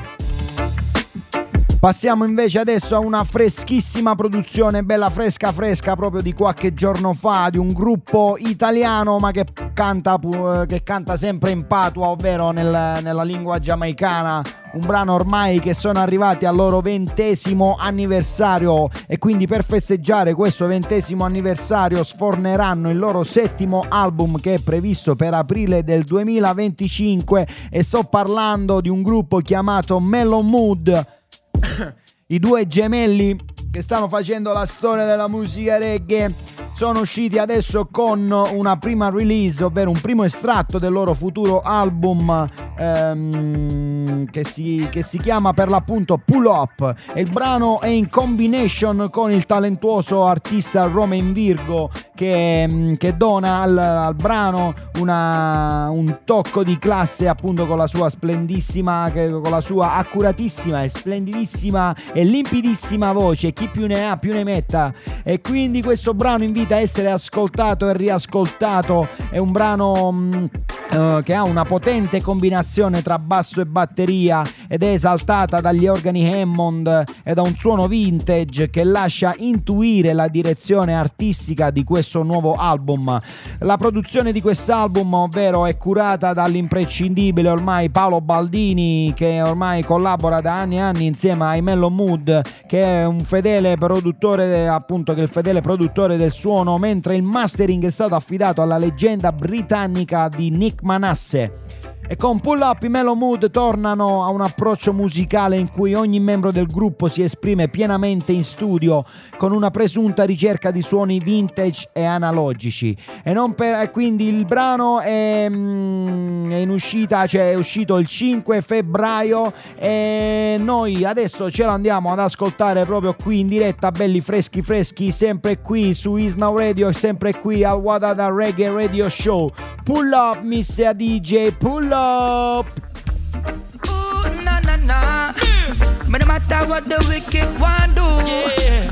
Passiamo invece adesso a una freschissima produzione, bella fresca fresca, proprio di qualche giorno fa, di un gruppo italiano ma che canta, che canta sempre in patua, ovvero nel, nella lingua giamaicana. Un brano ormai che sono arrivati al loro ventesimo anniversario, e quindi per festeggiare questo ventesimo anniversario sforneranno il loro settimo album, che è previsto per aprile del duemilaventicinque, e sto parlando di un gruppo chiamato Mellow Mood. I due gemelli che stanno facendo la storia della musica reggae sono usciti adesso con una prima release, ovvero un primo estratto del loro futuro album ehm, che, si, che si chiama per l'appunto Pull Up, e il brano è in combination con il talentuoso artista Romain Virgo che, che dona al, al brano una, un tocco di classe, appunto con la sua splendissima, con la sua accuratissima e splendidissima e limpidissima voce, chi più ne ha più ne metta. E quindi questo brano invita a essere ascoltato e riascoltato. È un brano mh, uh, che ha una potente combinazione tra basso e batteria, ed è esaltata dagli organi Hammond e da un suono vintage che lascia intuire la direzione artistica di questo nuovo album. La produzione di quest'album, ovvero, è curata dall'imprescindibile ormai Paolo Baldini, che ormai collabora da anni e anni insieme ai Mellow Mood, che è un fedele produttore, appunto, che è il fedele produttore del suono, mentre il mastering è stato affidato alla leggenda britannica di Nick Manasse. E con Pull Up i Mellow Mood tornano a un approccio musicale in cui ogni membro del gruppo si esprime pienamente in studio, con una presunta ricerca di suoni vintage e analogici. E non per, e quindi il brano è, mm, è in uscita, cioè è uscito il cinque febbraio, e noi adesso ce lo andiamo ad ascoltare proprio qui in diretta, belli freschi freschi, sempre qui su Is Now Radio e sempre qui al Wadada Reggae Radio Show. Pull Up, mister D J, pull up. Up. Ooh, na na na. Mm. But no matter what the wicked one do, yeah.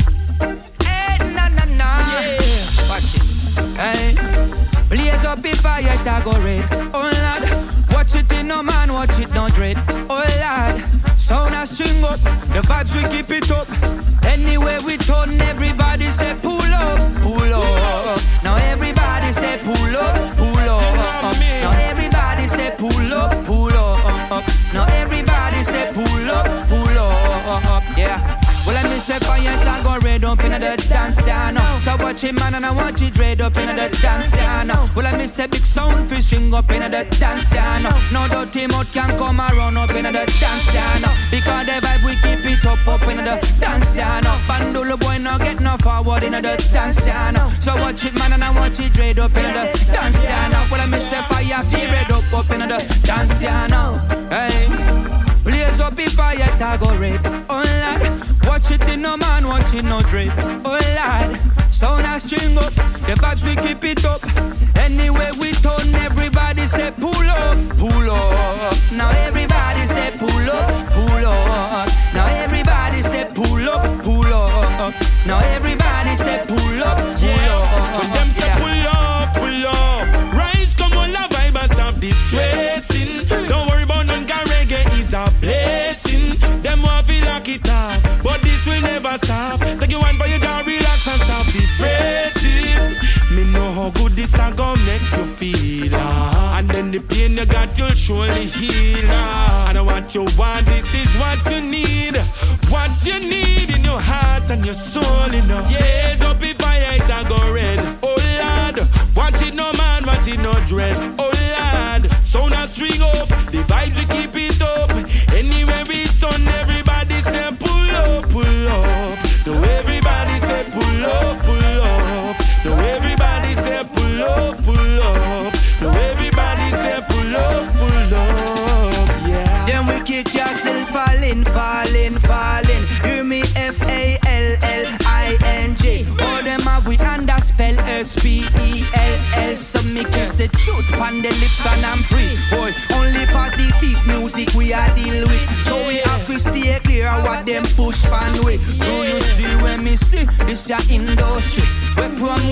Hey, na na na. Yeah. Watch it. Hey. Blaze up if fire, it go red. Oh lad, watch it in no man, watch it no dread. Oh lad, sound a string up, the vibes we keep it up. Anywhere we turn, everybody say pull up, pull up. Now everybody say pull up, pull up. Now everybody say pull up, pull up. Now everybody say pull up, pull up. Yeah. Well, let me say fire tag go red up in the dance, yeah, no. So watch it, man, and I watch it red up in the dance, yeah, no. Well, let me say big sound fish string up in the dance, yeah, no. No dirty mouth can come around up in the dance, yeah, no. Because the vibe we keep it up up in the dance, yeah, no. Bandolo boy no get no forward in the dance, yeah, no. So watch it, man, and I watch it red up in the dance, yeah, no. Well, let me say fire feel red up up in the dance, yeah, no. Hey. Blaze up if fire tag go red. Oh lad, watch it in no man, watch it no dread. Oh lad, sound a string up, the vibes we keep it up. Anywhere we turn, everybody say pull up, pull up. Now everybody say pull up, pull up. Now everybody say pull up, pull up. Now everybody say pull up, pull yeah. up. When them say pull up, pull up. Rise, come on, la vibe and stop distressing. Don't worry about none, cause reggae is a blessing. Them want feel like it up, but this will never stop. Take you one for your job, relax and stop the fretting. Me know how good this a gon' make you feel, ah. And then the pain you got you'll surely heal, ah. And what you want, this is what you need. What you need in your heart and your soul, you know. Blaze up if fire it a go red. Oh lad, watch it no man, watch it no dread. Oh lad, sound a string up, the vibes we keep it up. Anywhere we turn, everybody say pull up, pull up. No everybody say pull up, pull up. No everybody say pull up, pull up. No everybody say pull up, pull up. Yeah. Then we kick yourself falling, falling, falling. Hear me F A L L I N G. All them have we underspell S P E L L. So me kiss the truth on the lips and I'm free. Boy, only positive music we are deal with. So we have to stay clear of what them push fan way. Do you see when me see this your industry? We promote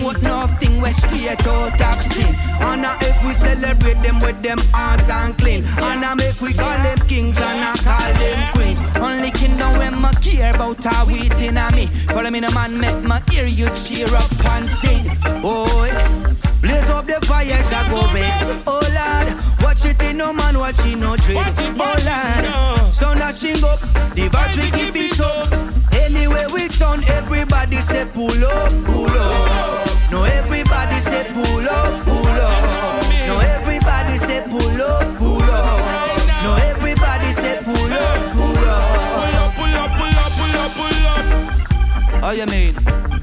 note nothing we straight out of sin. And uh, if we celebrate them with them hearts and clean, and uh, make we call them kings and uh, call them queens. Only kingdom when me care about how we in a me. Follow me no man, make me hear you cheer up and sing. Oh, blaze up the fires that go red. Oh Lord, watch it in no man, watch it no trade. Oh Lord, sound that sing up, the verse we keep it up. Anyway we turn, everybody say pull up, pull up. No everybody say pull up, pull up. No everybody say pull up, pull up. No everybody say pull up, pull up. Pull up, pull up, pull up, pull up, pull up. Oh you mean?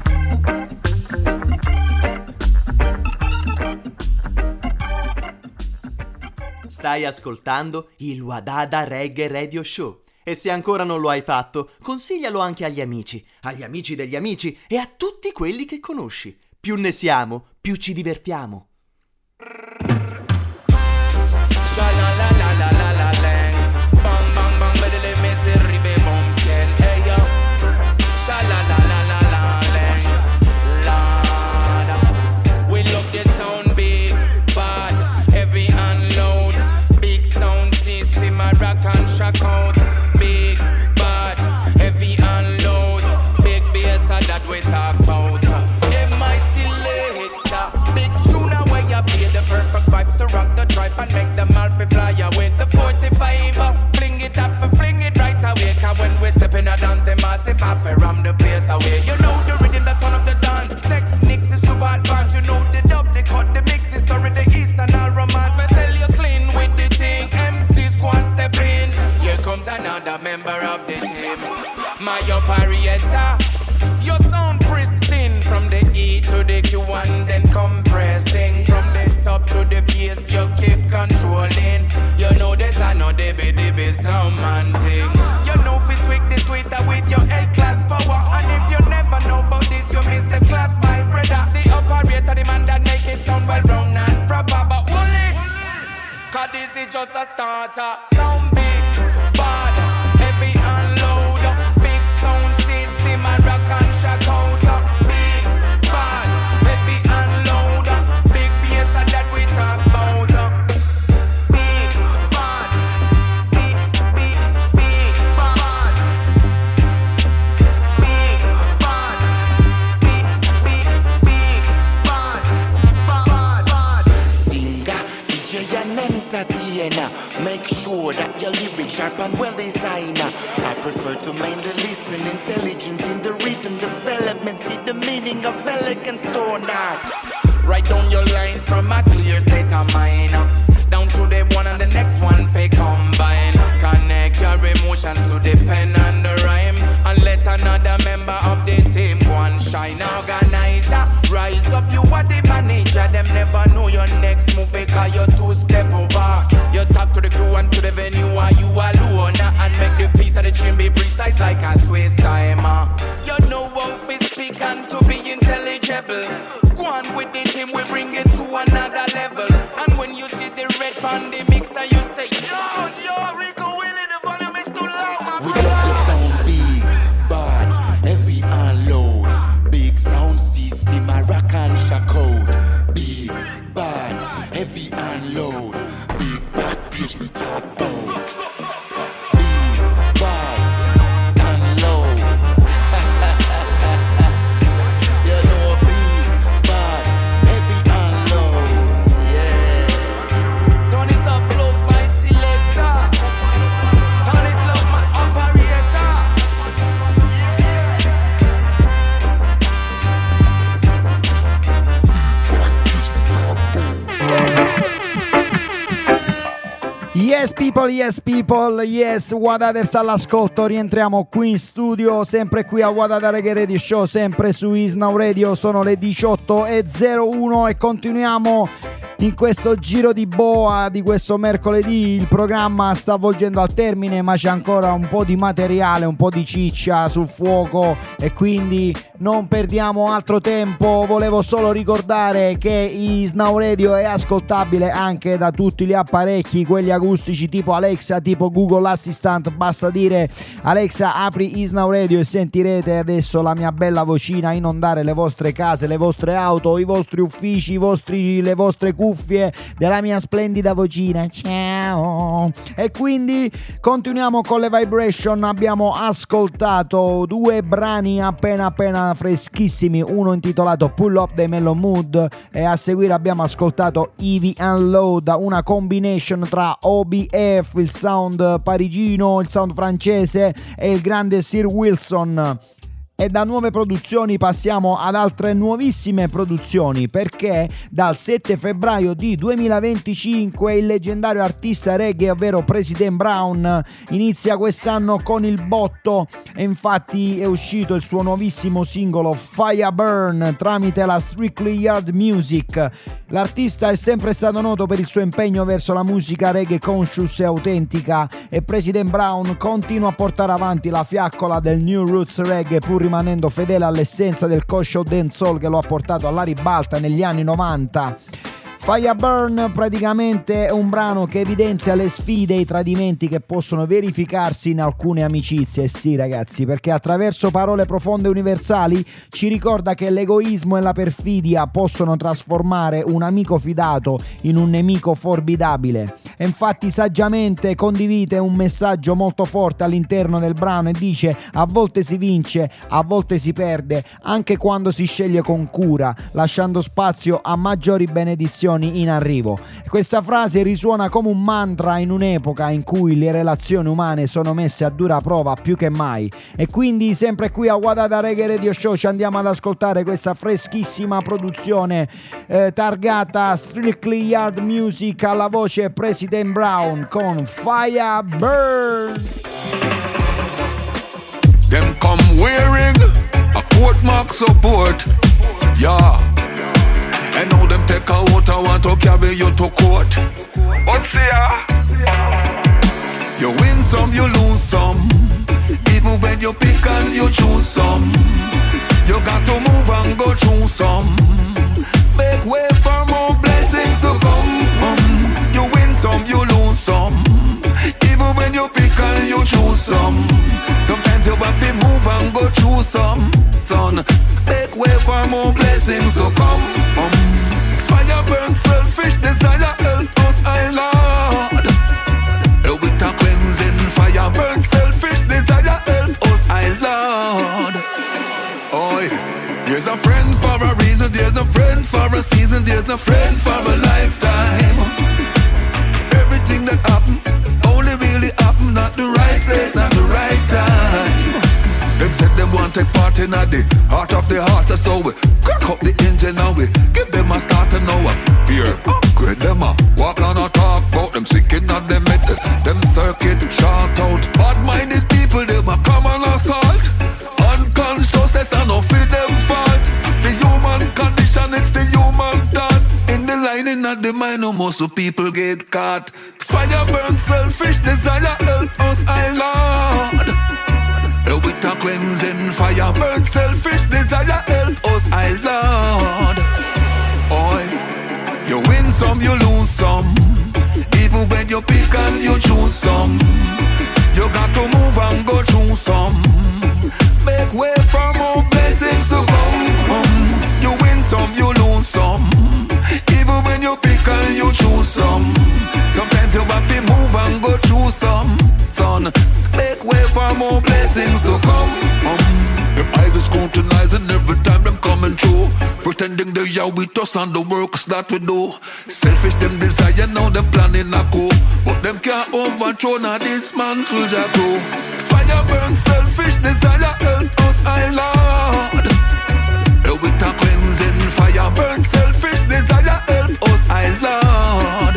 Stai ascoltando il Wadada Reggae Radio Show e se ancora non lo hai fatto, consiglialo anche agli amici, agli amici degli amici e a tutti quelli che conosci. Più ne siamo, più ci divertiamo. Out, big, bad, heavy and loud, big bass that we talk about. M I selector, big tuna where you play the perfect vibes to rock the tribe and make them all fly away. The forty-five up, fling it up, fling it right away. Cause when we step in a dance, the massive half ram the place away. You know the rhythm that turn up the dance, techniques is super advanced. You know the dub, the cut, the mix, the story, the hits and all romance. But tell you clean with the thing, M Cs go and step in. Here comes another member of the team, my operator. You sound pristine from the E to the Q and then compressing from the top to the base. You keep controlling. You know this I know the baby sound man thing. You know fit tweak the Twitter with your A-class power, and if you never know about this, you miss the class, my brother. The operator, the man that make it sound well round and proper, but only cause this is just a starter. Sound big, bad, heavy and loud. Big sound system and rock and shock out. Big, bad, heavy and loud. Big bass that we talk about. Big, bad, big, big, big, bad. Big, bad, big, big, big, bad, bad, bad. Singer, D J and entertainer. Make sure that your lyrics sharp and well designed. I prefer to mainly listen, intelligence in the rhythm development. See the meaning of elegant stone art. Write down your lines from a clear state of mind. Down to the one and the next one, fake combine. Connect your emotions to the pen and the rhyme, and let another member of the team go and shine. Organizer, rise up, you are the manager. Them never know your next move because you're two step over. You talk to the crew and to the venue, are you alone? And make the piece of the tune be precise like a Swiss timer. You know how to speak and to be intelligible. Go on with the team, we bring it to another level. And when you see the red pan the mixer, you say, yo, yo, Rico Willie, the volume is too loud. We love the sound big, bad, heavy and loud. Big sound system, a rock and shock out. Big, bad, heavy and loud. Big bad bass we talk about. Big, bad, and loud. You know, big, bad, heavy and loud. Yeah. Turn it up, love my selector. Turn it love my operator. Yes people, yes people, yes, Wadada sta all'ascolto, rientriamo qui in studio, sempre qui a Wadada Reggae Radio Show, sempre su Is Now Radio, sono le diciotto e zero uno e continuiamo In questo giro di boa di questo mercoledì il programma sta volgendo al termine, ma c'è ancora un po' di materiale, un po' di ciccia sul fuoco e quindi non perdiamo altro tempo. Volevo solo ricordare che Is Now Radio è ascoltabile anche da tutti gli apparecchi, quelli acustici tipo Alexa, tipo Google Assistant. Basta dire Alexa apri Is Now Radio e sentirete adesso la mia bella vocina inondare le vostre case, le vostre auto, i vostri uffici, i vostri, le vostre cuffie della mia splendida vocina. Ciao. E quindi continuiamo con le vibration. Abbiamo ascoltato due brani appena appena freschissimi, uno intitolato Pull Up dei Mellow Mood e a seguire abbiamo ascoltato Heavy Unload, una combination tra O B F, il sound parigino, il sound francese e il grande Sir Wilson. E da nuove produzioni passiamo ad altre nuovissime produzioni, perché dal sette febbraio di duemilaventicinque il leggendario artista reggae ovvero President Brown inizia quest'anno con il botto e infatti è uscito il suo nuovissimo singolo Fire Burn tramite la Strictly Yard Music. L'artista è sempre stato noto per il suo impegno verso la musica reggae conscious e autentica e President Brown continua a portare avanti la fiaccola del New Roots Reggae pur rimanendo fedele all'essenza del kosher dancehall che lo ha portato alla ribalta negli anni novanta. Fire Burn praticamente è un brano che evidenzia le sfide e i tradimenti che possono verificarsi in alcune amicizie. Sì ragazzi, perché attraverso parole profonde e universali ci ricorda che l'egoismo e la perfidia possono trasformare un amico fidato in un nemico formidabile. E infatti saggiamente condivide un messaggio molto forte all'interno del brano e dice: a volte si vince, a volte si perde, anche quando si sceglie con cura, lasciando spazio a maggiori benedizioni in arrivo. Questa frase risuona come un mantra in un'epoca in cui le relazioni umane sono messe a dura prova più che mai. E quindi sempre qui a Wadada Reggae Radio Show ci andiamo ad ascoltare questa freschissima produzione eh, targata Strictly Yard Music, alla voce President Brown con Fire Burn. Them come wearing a Port Mark support, yeah. And now them take out, I want to carry you to court. What's here? You win some, you lose some. Even when you pick and you choose some, you got to move and go through some. Make way for more blessings to come. You win some, you lose some. Even when you pick and you choose some, sometimes you have to move and go through some. Son, make way for more blessings to come. Um, fire burn selfish desire, help us, I Lord. With a cleansing fire burn selfish desire, help us, I Lord. Oi, there's a friend for a reason, there's a friend for a season, there's a friend for a lifetime. Everything that happened only really happened at the right place at the right time. Them said them want take part in a the heart of the heart, so we crack up the engine and we give them a start and now a beer upgrade them a walk on a talk about them sick in on them head, them circuit shout out. Bad-minded people them a come on assault. Unconsciousness and no fit them fault. It's the human condition, it's the human thought. In the lining of the mind, no most of people get caught. Fire burn selfish desire, help us, I Lord. With a cleansing fire burn selfish desire, help us, I Lord. Oi, you win some, you lose some. Even when you pick and you choose some, you got to move and go through some. Make way for more blessings to come. You win some, you lose some. Even when you pick and you choose some, sometimes you have to move and go through some. Son, make way for more blessings to come. Um, them eyes are scrutinizing every time them coming through, pretending they are with us and the works that we do. Selfish them desire, now them planning a coup, but them can't overthrow now this man through their crew. Fire burn selfish desire, help us, I Lord. With a cleansing fire burn selfish desire, help us, I Lord.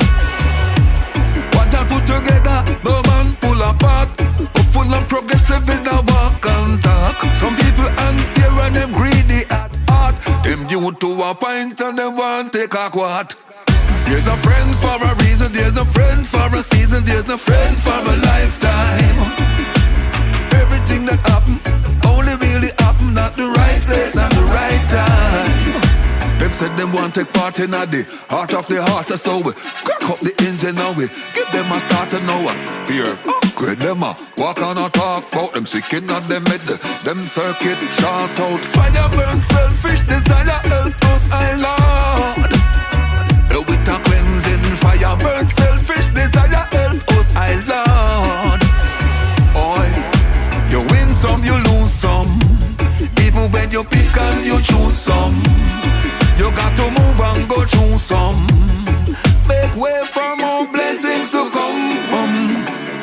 What I put together, no man pull apart. Hopeful and progressive in a walk and talk. Some people unfair and them greedy at heart. Them due to a pint and them want take a quart. There's a friend for a reason, there's a friend for a season, there's a friend for a lifetime. Everything that happen, only really happen at the right place and the right time. Them said them want take part in a the heart of the heart, so we crack up the engine now we give them a starter now. Here, upgrade them a walk on or talk about them sick in of them head, them circuit shout out. Fire burn selfish desire, help us, I Lord. With a cleansing fire burn selfish desire, help us, I Lord. Oi, you win some, you lose some. Even when you pick and you choose some, you got to move and go through some. Make way for more blessings to come.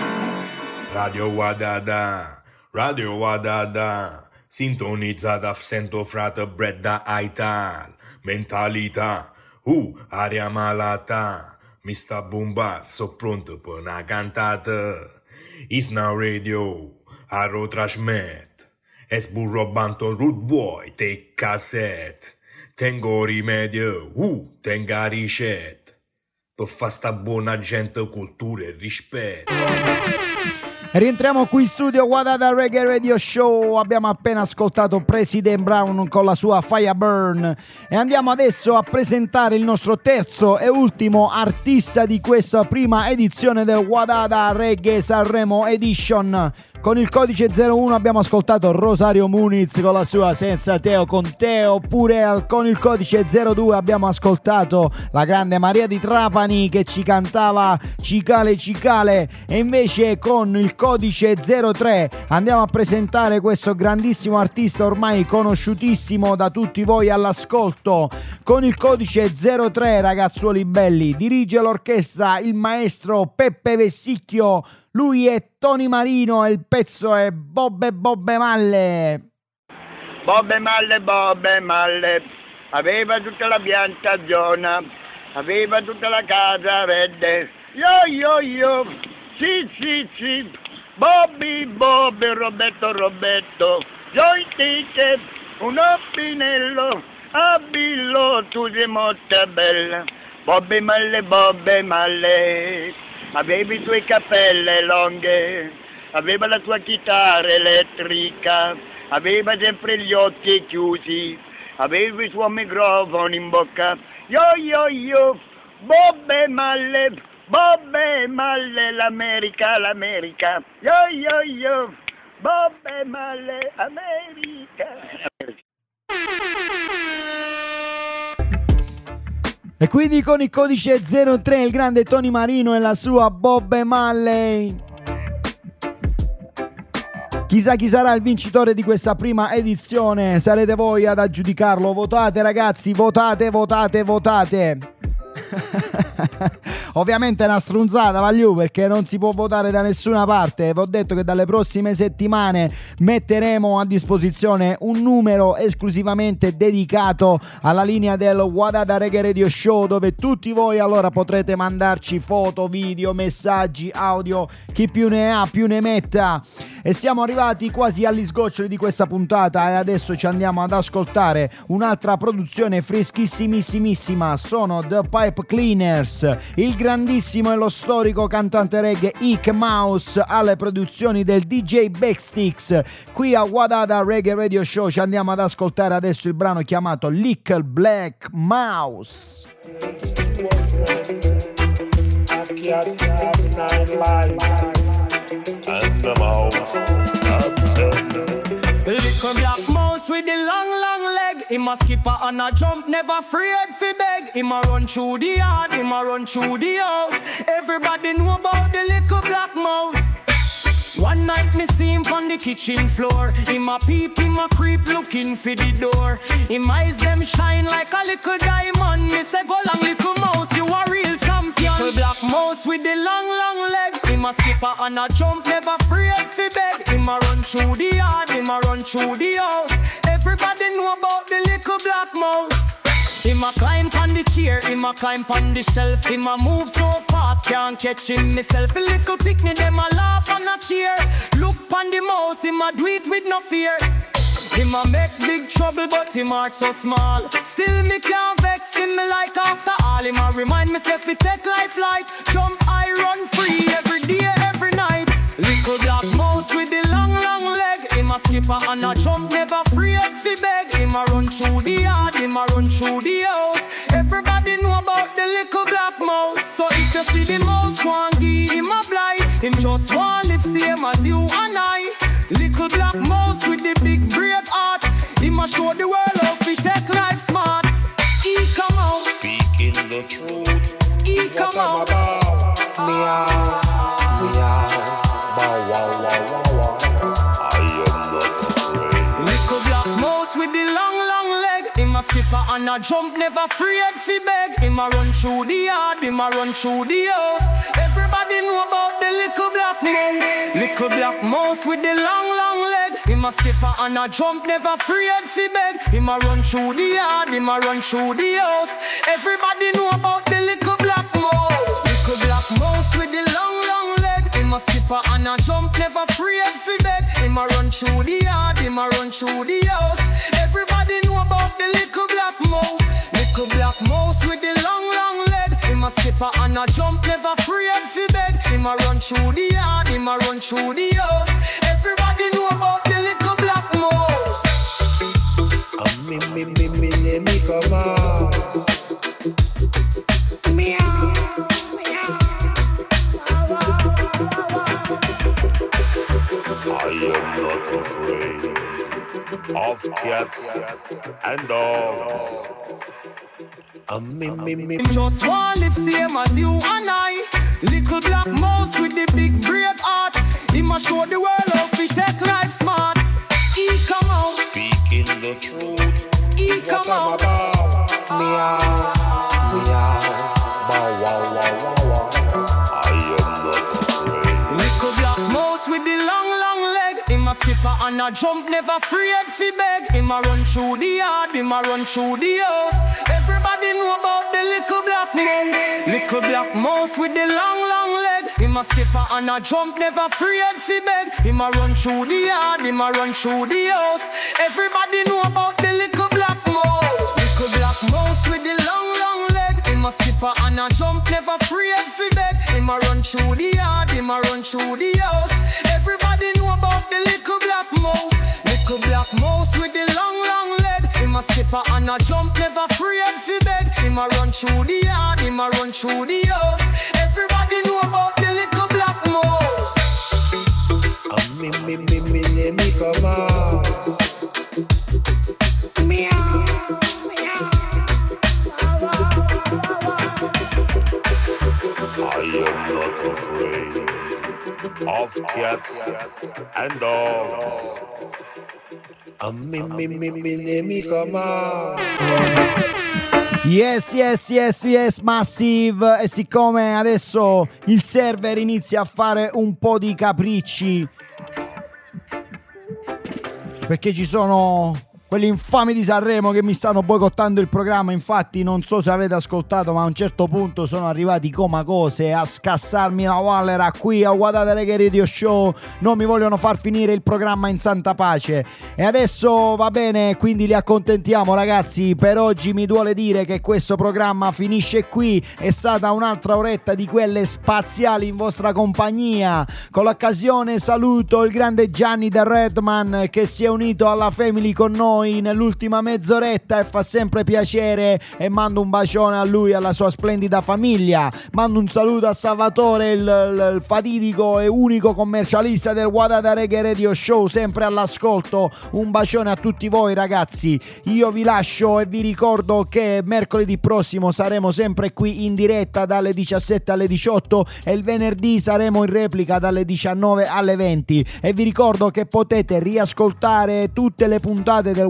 Radio Wadada, Radio Wadada, sintonizzata, sento frate Bredda Aital, mentalità, uh, aria malata, mi sta bomba, so pronto per una cantata. Is Now Radio, a retrasmet, es burro banto root boy, take cassette. Tengo rimedio, uh, tenga ricette, per fa sta buona gente, cultura e rispetto. Rientriamo qui in studio, Wadada Reggae Radio Show. Abbiamo appena ascoltato President Brown con la sua Fire Burn e andiamo adesso a presentare il nostro terzo e ultimo artista di questa prima edizione del Wadada Reggae Sanremo Edition. Con il codice zero uno abbiamo ascoltato Rosario Muniz con la sua Senza Teo con te, oppure al, con il codice zero due abbiamo ascoltato la grande Maria di Trapani che ci cantava Cicale Cicale, e invece con il codice zero tre andiamo a presentare questo grandissimo artista ormai conosciutissimo da tutti voi all'ascolto. Con il codice zero tre, ragazzuoli belli, dirige l'orchestra il maestro Peppe Vessicchio. Lui è Tony Marino e il pezzo è Bobbe Bobbe Malle. Bobbe Malle, Bobbe Malle, aveva tutta la piantagione, aveva tutta la casa verde. Yo yo yo, sì sì sì, Bobby Bobby, Roberto Roberto, io intite un opinello, abillo, tu sei molto bella. Bobbe Malle, Bobbe Malle, avevi i tuoi capelli lunghi, aveva la tua chitarra elettrica, aveva sempre gli occhi chiusi, aveva il suo microfono in bocca. Yo yo yo, Bobbe Malle, Bobbe Malle, l'America, l'America. Yo yo yo, Bobbe Malle, America. E quindi con il codice zero tre il grande Tony Marino e la sua Bobbe Malle. Chissà chi sarà il vincitore di questa prima edizione, sarete voi ad aggiudicarlo. Votate ragazzi, votate, votate, votate. Ovviamente è una strunzata, Vagliù, perché non si può votare da nessuna parte. Vi ho detto che dalle prossime settimane metteremo a disposizione un numero esclusivamente dedicato alla linea del Wadada Reggae Radio Show, dove tutti voi allora potrete mandarci foto, video, messaggi, audio, chi più ne ha più ne metta. E siamo arrivati quasi agli sgoccioli di questa puntata e adesso ci andiamo ad ascoltare un'altra produzione freschissimissimissima. Sono The Pipe Cleaners, il grandissimo e lo storico cantante reggae Ike Mouse alle produzioni del D J Backsticks. Qui a Wadada Reggae Radio Show ci andiamo ad ascoltare adesso il brano chiamato Little Black Mouse. And the mouse little black mouse with the long, long leg. Him a skipper and a jump, never afraid fi beg. Him a run through the yard, him a run through the house. Everybody know about the little black mouse. One night me see him on the kitchen floor. Him a peep, him a creep, looking for the door. Him eyes them shine like a little diamond. Me say go long little mouse, you a real champion. Little black mouse with the long, long leg. Him a skipper and a jump, never afraid fi beg. Him a run through the yard, him a run through the house. Everybody know about the little black mouse. Him a climb on the chair, him a climb on the shelf. Him a move so fast, can't catch him myself. A little picnic, them a laugh and a cheer. Look on the mouse, him a do it with no fear. Him a make big trouble, but him heart so small. Still me can't vex him, me like after all. Him a remind me say fi take life light. Jump high, run free every day, every night. Little black mouse with the long, long leg. Him a skipper and a jump, never afraid fi beg. Him a run through the yard, him a run through the house. Everybody know about the little black mouse. So if you see the mouse, one give him a blight. Him just want live same as you and I. Little black mouse with the big brave heart. Him a show the world how fi take life smart. He come out, speaking the truth. He come out, meow, meow, bow, wow, wow, wow, wow. I am not afraid. Little black mouse with the long, long leg. Him a skipper and a jump, never afraid fi beg. Him a run through the yard, him a run through the house. Everybody know about the little black mouse. Little black mouse with the long, long leg. Him a skipper and a jump, never afraid fi beg. Him a run through the yard, him a run through the house. Everybody know about the little black mouse. Little black mouse with the long, long leg. Him a skipper and a jump, never afraid fi beg. Him a run through the yard, him a run through the house. Everybody know about the little black mouse. Little black mouse with the long, long leg. Him a skipper and a jump, never afraid fi beg. Him a run through the yard, him a run through the house. Everybody know about the little black mouse. Me, me, me, me, me, me, come on. Meow, I am not afraid of cats and dogs. A me, me, me. Him just want live same as you and I. Little black mouse with the big brave heart. Him a show the world how fi take life smart. He come out, speaking the truth. He come out, meow, meow, bow, wow, wow, wow, wow. I am not afraid. Little black mouse with the long, long leg. Him a skipper and a jump, never afraid fi beg. Him a run through the yard, him a run through the house. Everybody know about the little black mouse. Little black mouse with the long, long leg. Him a skipper and a jump, never afraid fi beg. Him a run through the yard, him a run through the house. Everybody know about the little black mouse. Little black mouse with the long, long leg. Him a skipper and a jump, never afraid fi beg. Him a run through the yard, him a run through the house. Everybody know about the little black mouse. Little black mouse with the long, long leg. Him a skipper and a jump, never afraid fi beg. Him a run through the yard, him a run through the house. Everybody know about the little black mouse. A me, me, me, me, me, me, come on. Meow, I am not afraid of cats and dogs. A me, me, me, me, me, me, come on. Yes, yes, yes, yes, Massive. E siccome adesso il server inizia a fare un po' di capricci, perché ci sono quelli infami di Sanremo che mi stanno boicottando il programma. Infatti non so se avete ascoltato, ma a un certo punto sono arrivati come cose a scassarmi la wallera qui a Guardate Reggae Radio Show. Non mi vogliono far finire il programma in santa pace. E adesso va bene, quindi li accontentiamo, ragazzi. Per oggi mi duole dire che questo programma finisce qui. È stata un'altra oretta di quelle spaziali in vostra compagnia. Con l'occasione saluto il grande Gianni The Redman, che si è unito alla family con noi nell'ultima mezz'oretta e fa sempre piacere, e mando un bacione a lui e alla sua splendida famiglia. Mando un saluto a Salvatore, il, il, il fatidico e unico commercialista del Guardate Reggae Radio Show, sempre all'ascolto. Un bacione a tutti voi, ragazzi. Io vi lascio e vi ricordo che mercoledì prossimo saremo sempre qui in diretta dalle diciassette alle diciotto e il venerdì saremo in replica dalle diciannove alle venti. E vi ricordo che potete riascoltare tutte le puntate del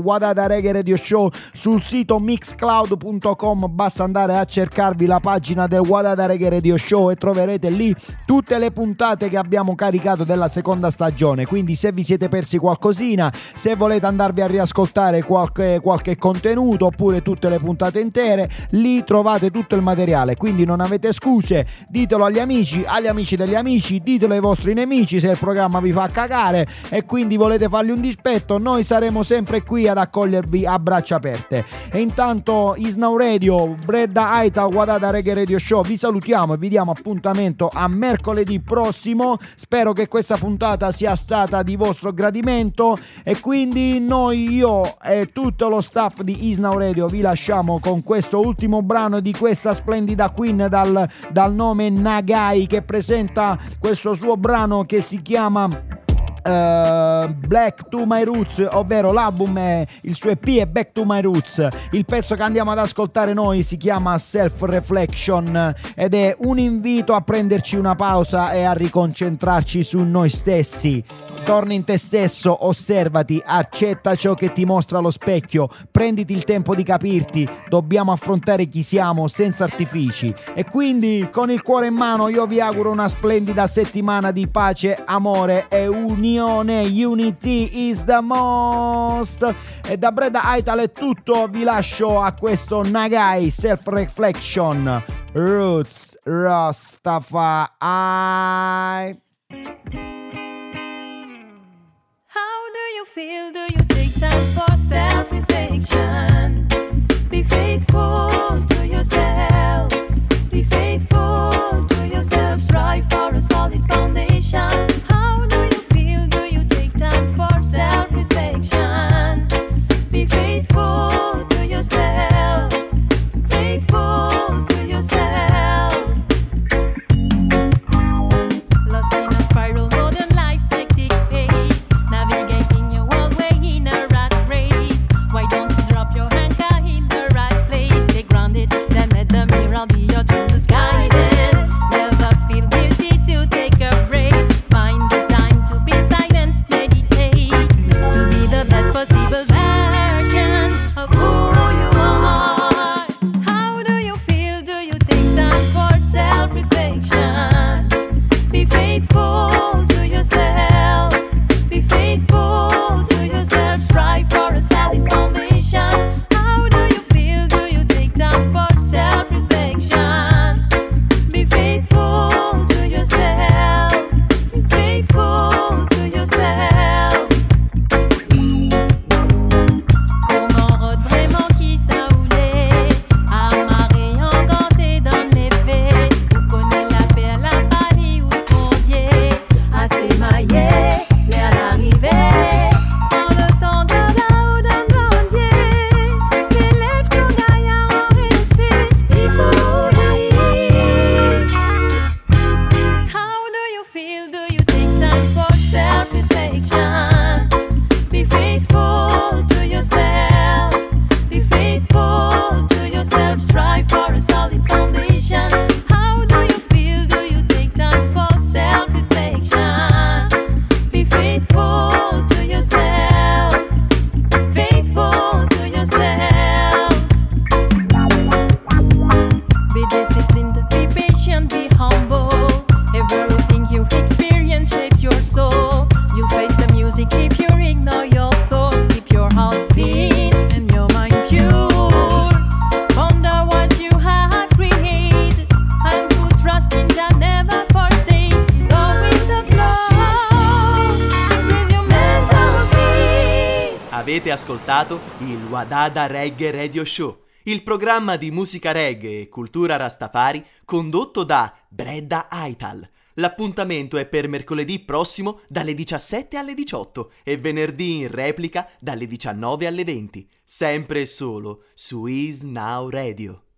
Wadada Reggae Radio Show sul sito mixcloud punto com. Basta andare a cercarvi la pagina del Wadada Reggae Radio Show e troverete lì tutte le puntate che abbiamo caricato della seconda stagione. Quindi se vi siete persi qualcosina, se volete andarvi a riascoltare qualche, qualche contenuto oppure tutte le puntate intere, lì trovate tutto il materiale. Quindi non avete scuse, ditelo agli amici, agli amici degli amici, ditelo ai vostri nemici se il programma vi fa cagare e quindi volete fargli un dispetto. Noi saremo sempre qui ad accogliervi a braccia aperte. E intanto Is Now Radio, Bredda Aita, Wadada Reggae Radio Show, vi salutiamo e vi diamo appuntamento a mercoledì prossimo. Spero che questa puntata sia stata di vostro gradimento e quindi noi, io e tutto lo staff di Is Now Radio vi lasciamo con questo ultimo brano di questa splendida queen dal, dal nome Nagai, che presenta questo suo brano che si chiama Uh, Black to My Roots, ovvero l'album è, il suo E P è Back to My Roots. Il pezzo che andiamo ad ascoltare noi si chiama Self Reflection ed è un invito a prenderci una pausa e a riconcentrarci su noi stessi. Torna in te stesso, osservati, accetta ciò che ti mostra lo specchio, prenditi il tempo di capirti. Dobbiamo affrontare chi siamo senza artifici. E quindi con il cuore in mano io vi auguro una splendida settimana di pace, amore e unione. Unity is the most. E da Bredda Aital è tutto, vi lascio a questo Nagai Self Reflection Roots Rastafari. How do you feel? Do you take time for self-reflection? Be faithful to yourself. Be faithful to yourself. Strive for a solid foundation. How do you feel? Do you take time for self-reflection? Be faithful to yourself. Faithful to yourself. Lost in a spiral, modern life's hectic pace. Navigating your own way in a rat race. Why don't you drop your anchor in the right place? Stay grounded, then let the mirror be your truest guidance. Never feel guilty to take a break. Find the time to be silent, meditate. To be the best possible version of who you are. How do you feel? Do you take time for self-reflection? Be faithful to yourself. Be faithful to yourself. Strive for a solid foundation. How do you feel? Do you take time for self-reflection? Be faithful to yourself. Be faithful to yourself. Comment rôde vraiment qui s'aoulait? Amarré, enganté dans les faits. Vous connaissez la paix, la pâlie ou le condier. Assez maillé, l'air d'arriver. Prends le temps de là ou d'un bandier. Fais lève ton gaillard en respect. Il faut dire. How do you feel? Do you take time for self-reflection? Be faithful to yourself. Be faithful to yourself. Strive for a solid foundation. How do you feel? Do you take time for self-reflection? Be faithful to yourself. Faithful to yourself. Be disciplined, be patient, be humble. Everything you experience shapes your soul. You'll face the music if you ignore your thoughts. Keep your heart clean and your mind pure. Ponder what you have created and put trust in Jah, never forsake. Go with the flow, increase your mental peace. Avete ascoltato il Wadada Reggae Radio Show, il programma di musica reggae e cultura rastafari condotto da Bredda Aital. L'appuntamento è per mercoledì prossimo dalle diciassette alle diciotto e venerdì in replica dalle diciannove alle venti, sempre e solo su Is Now Radio.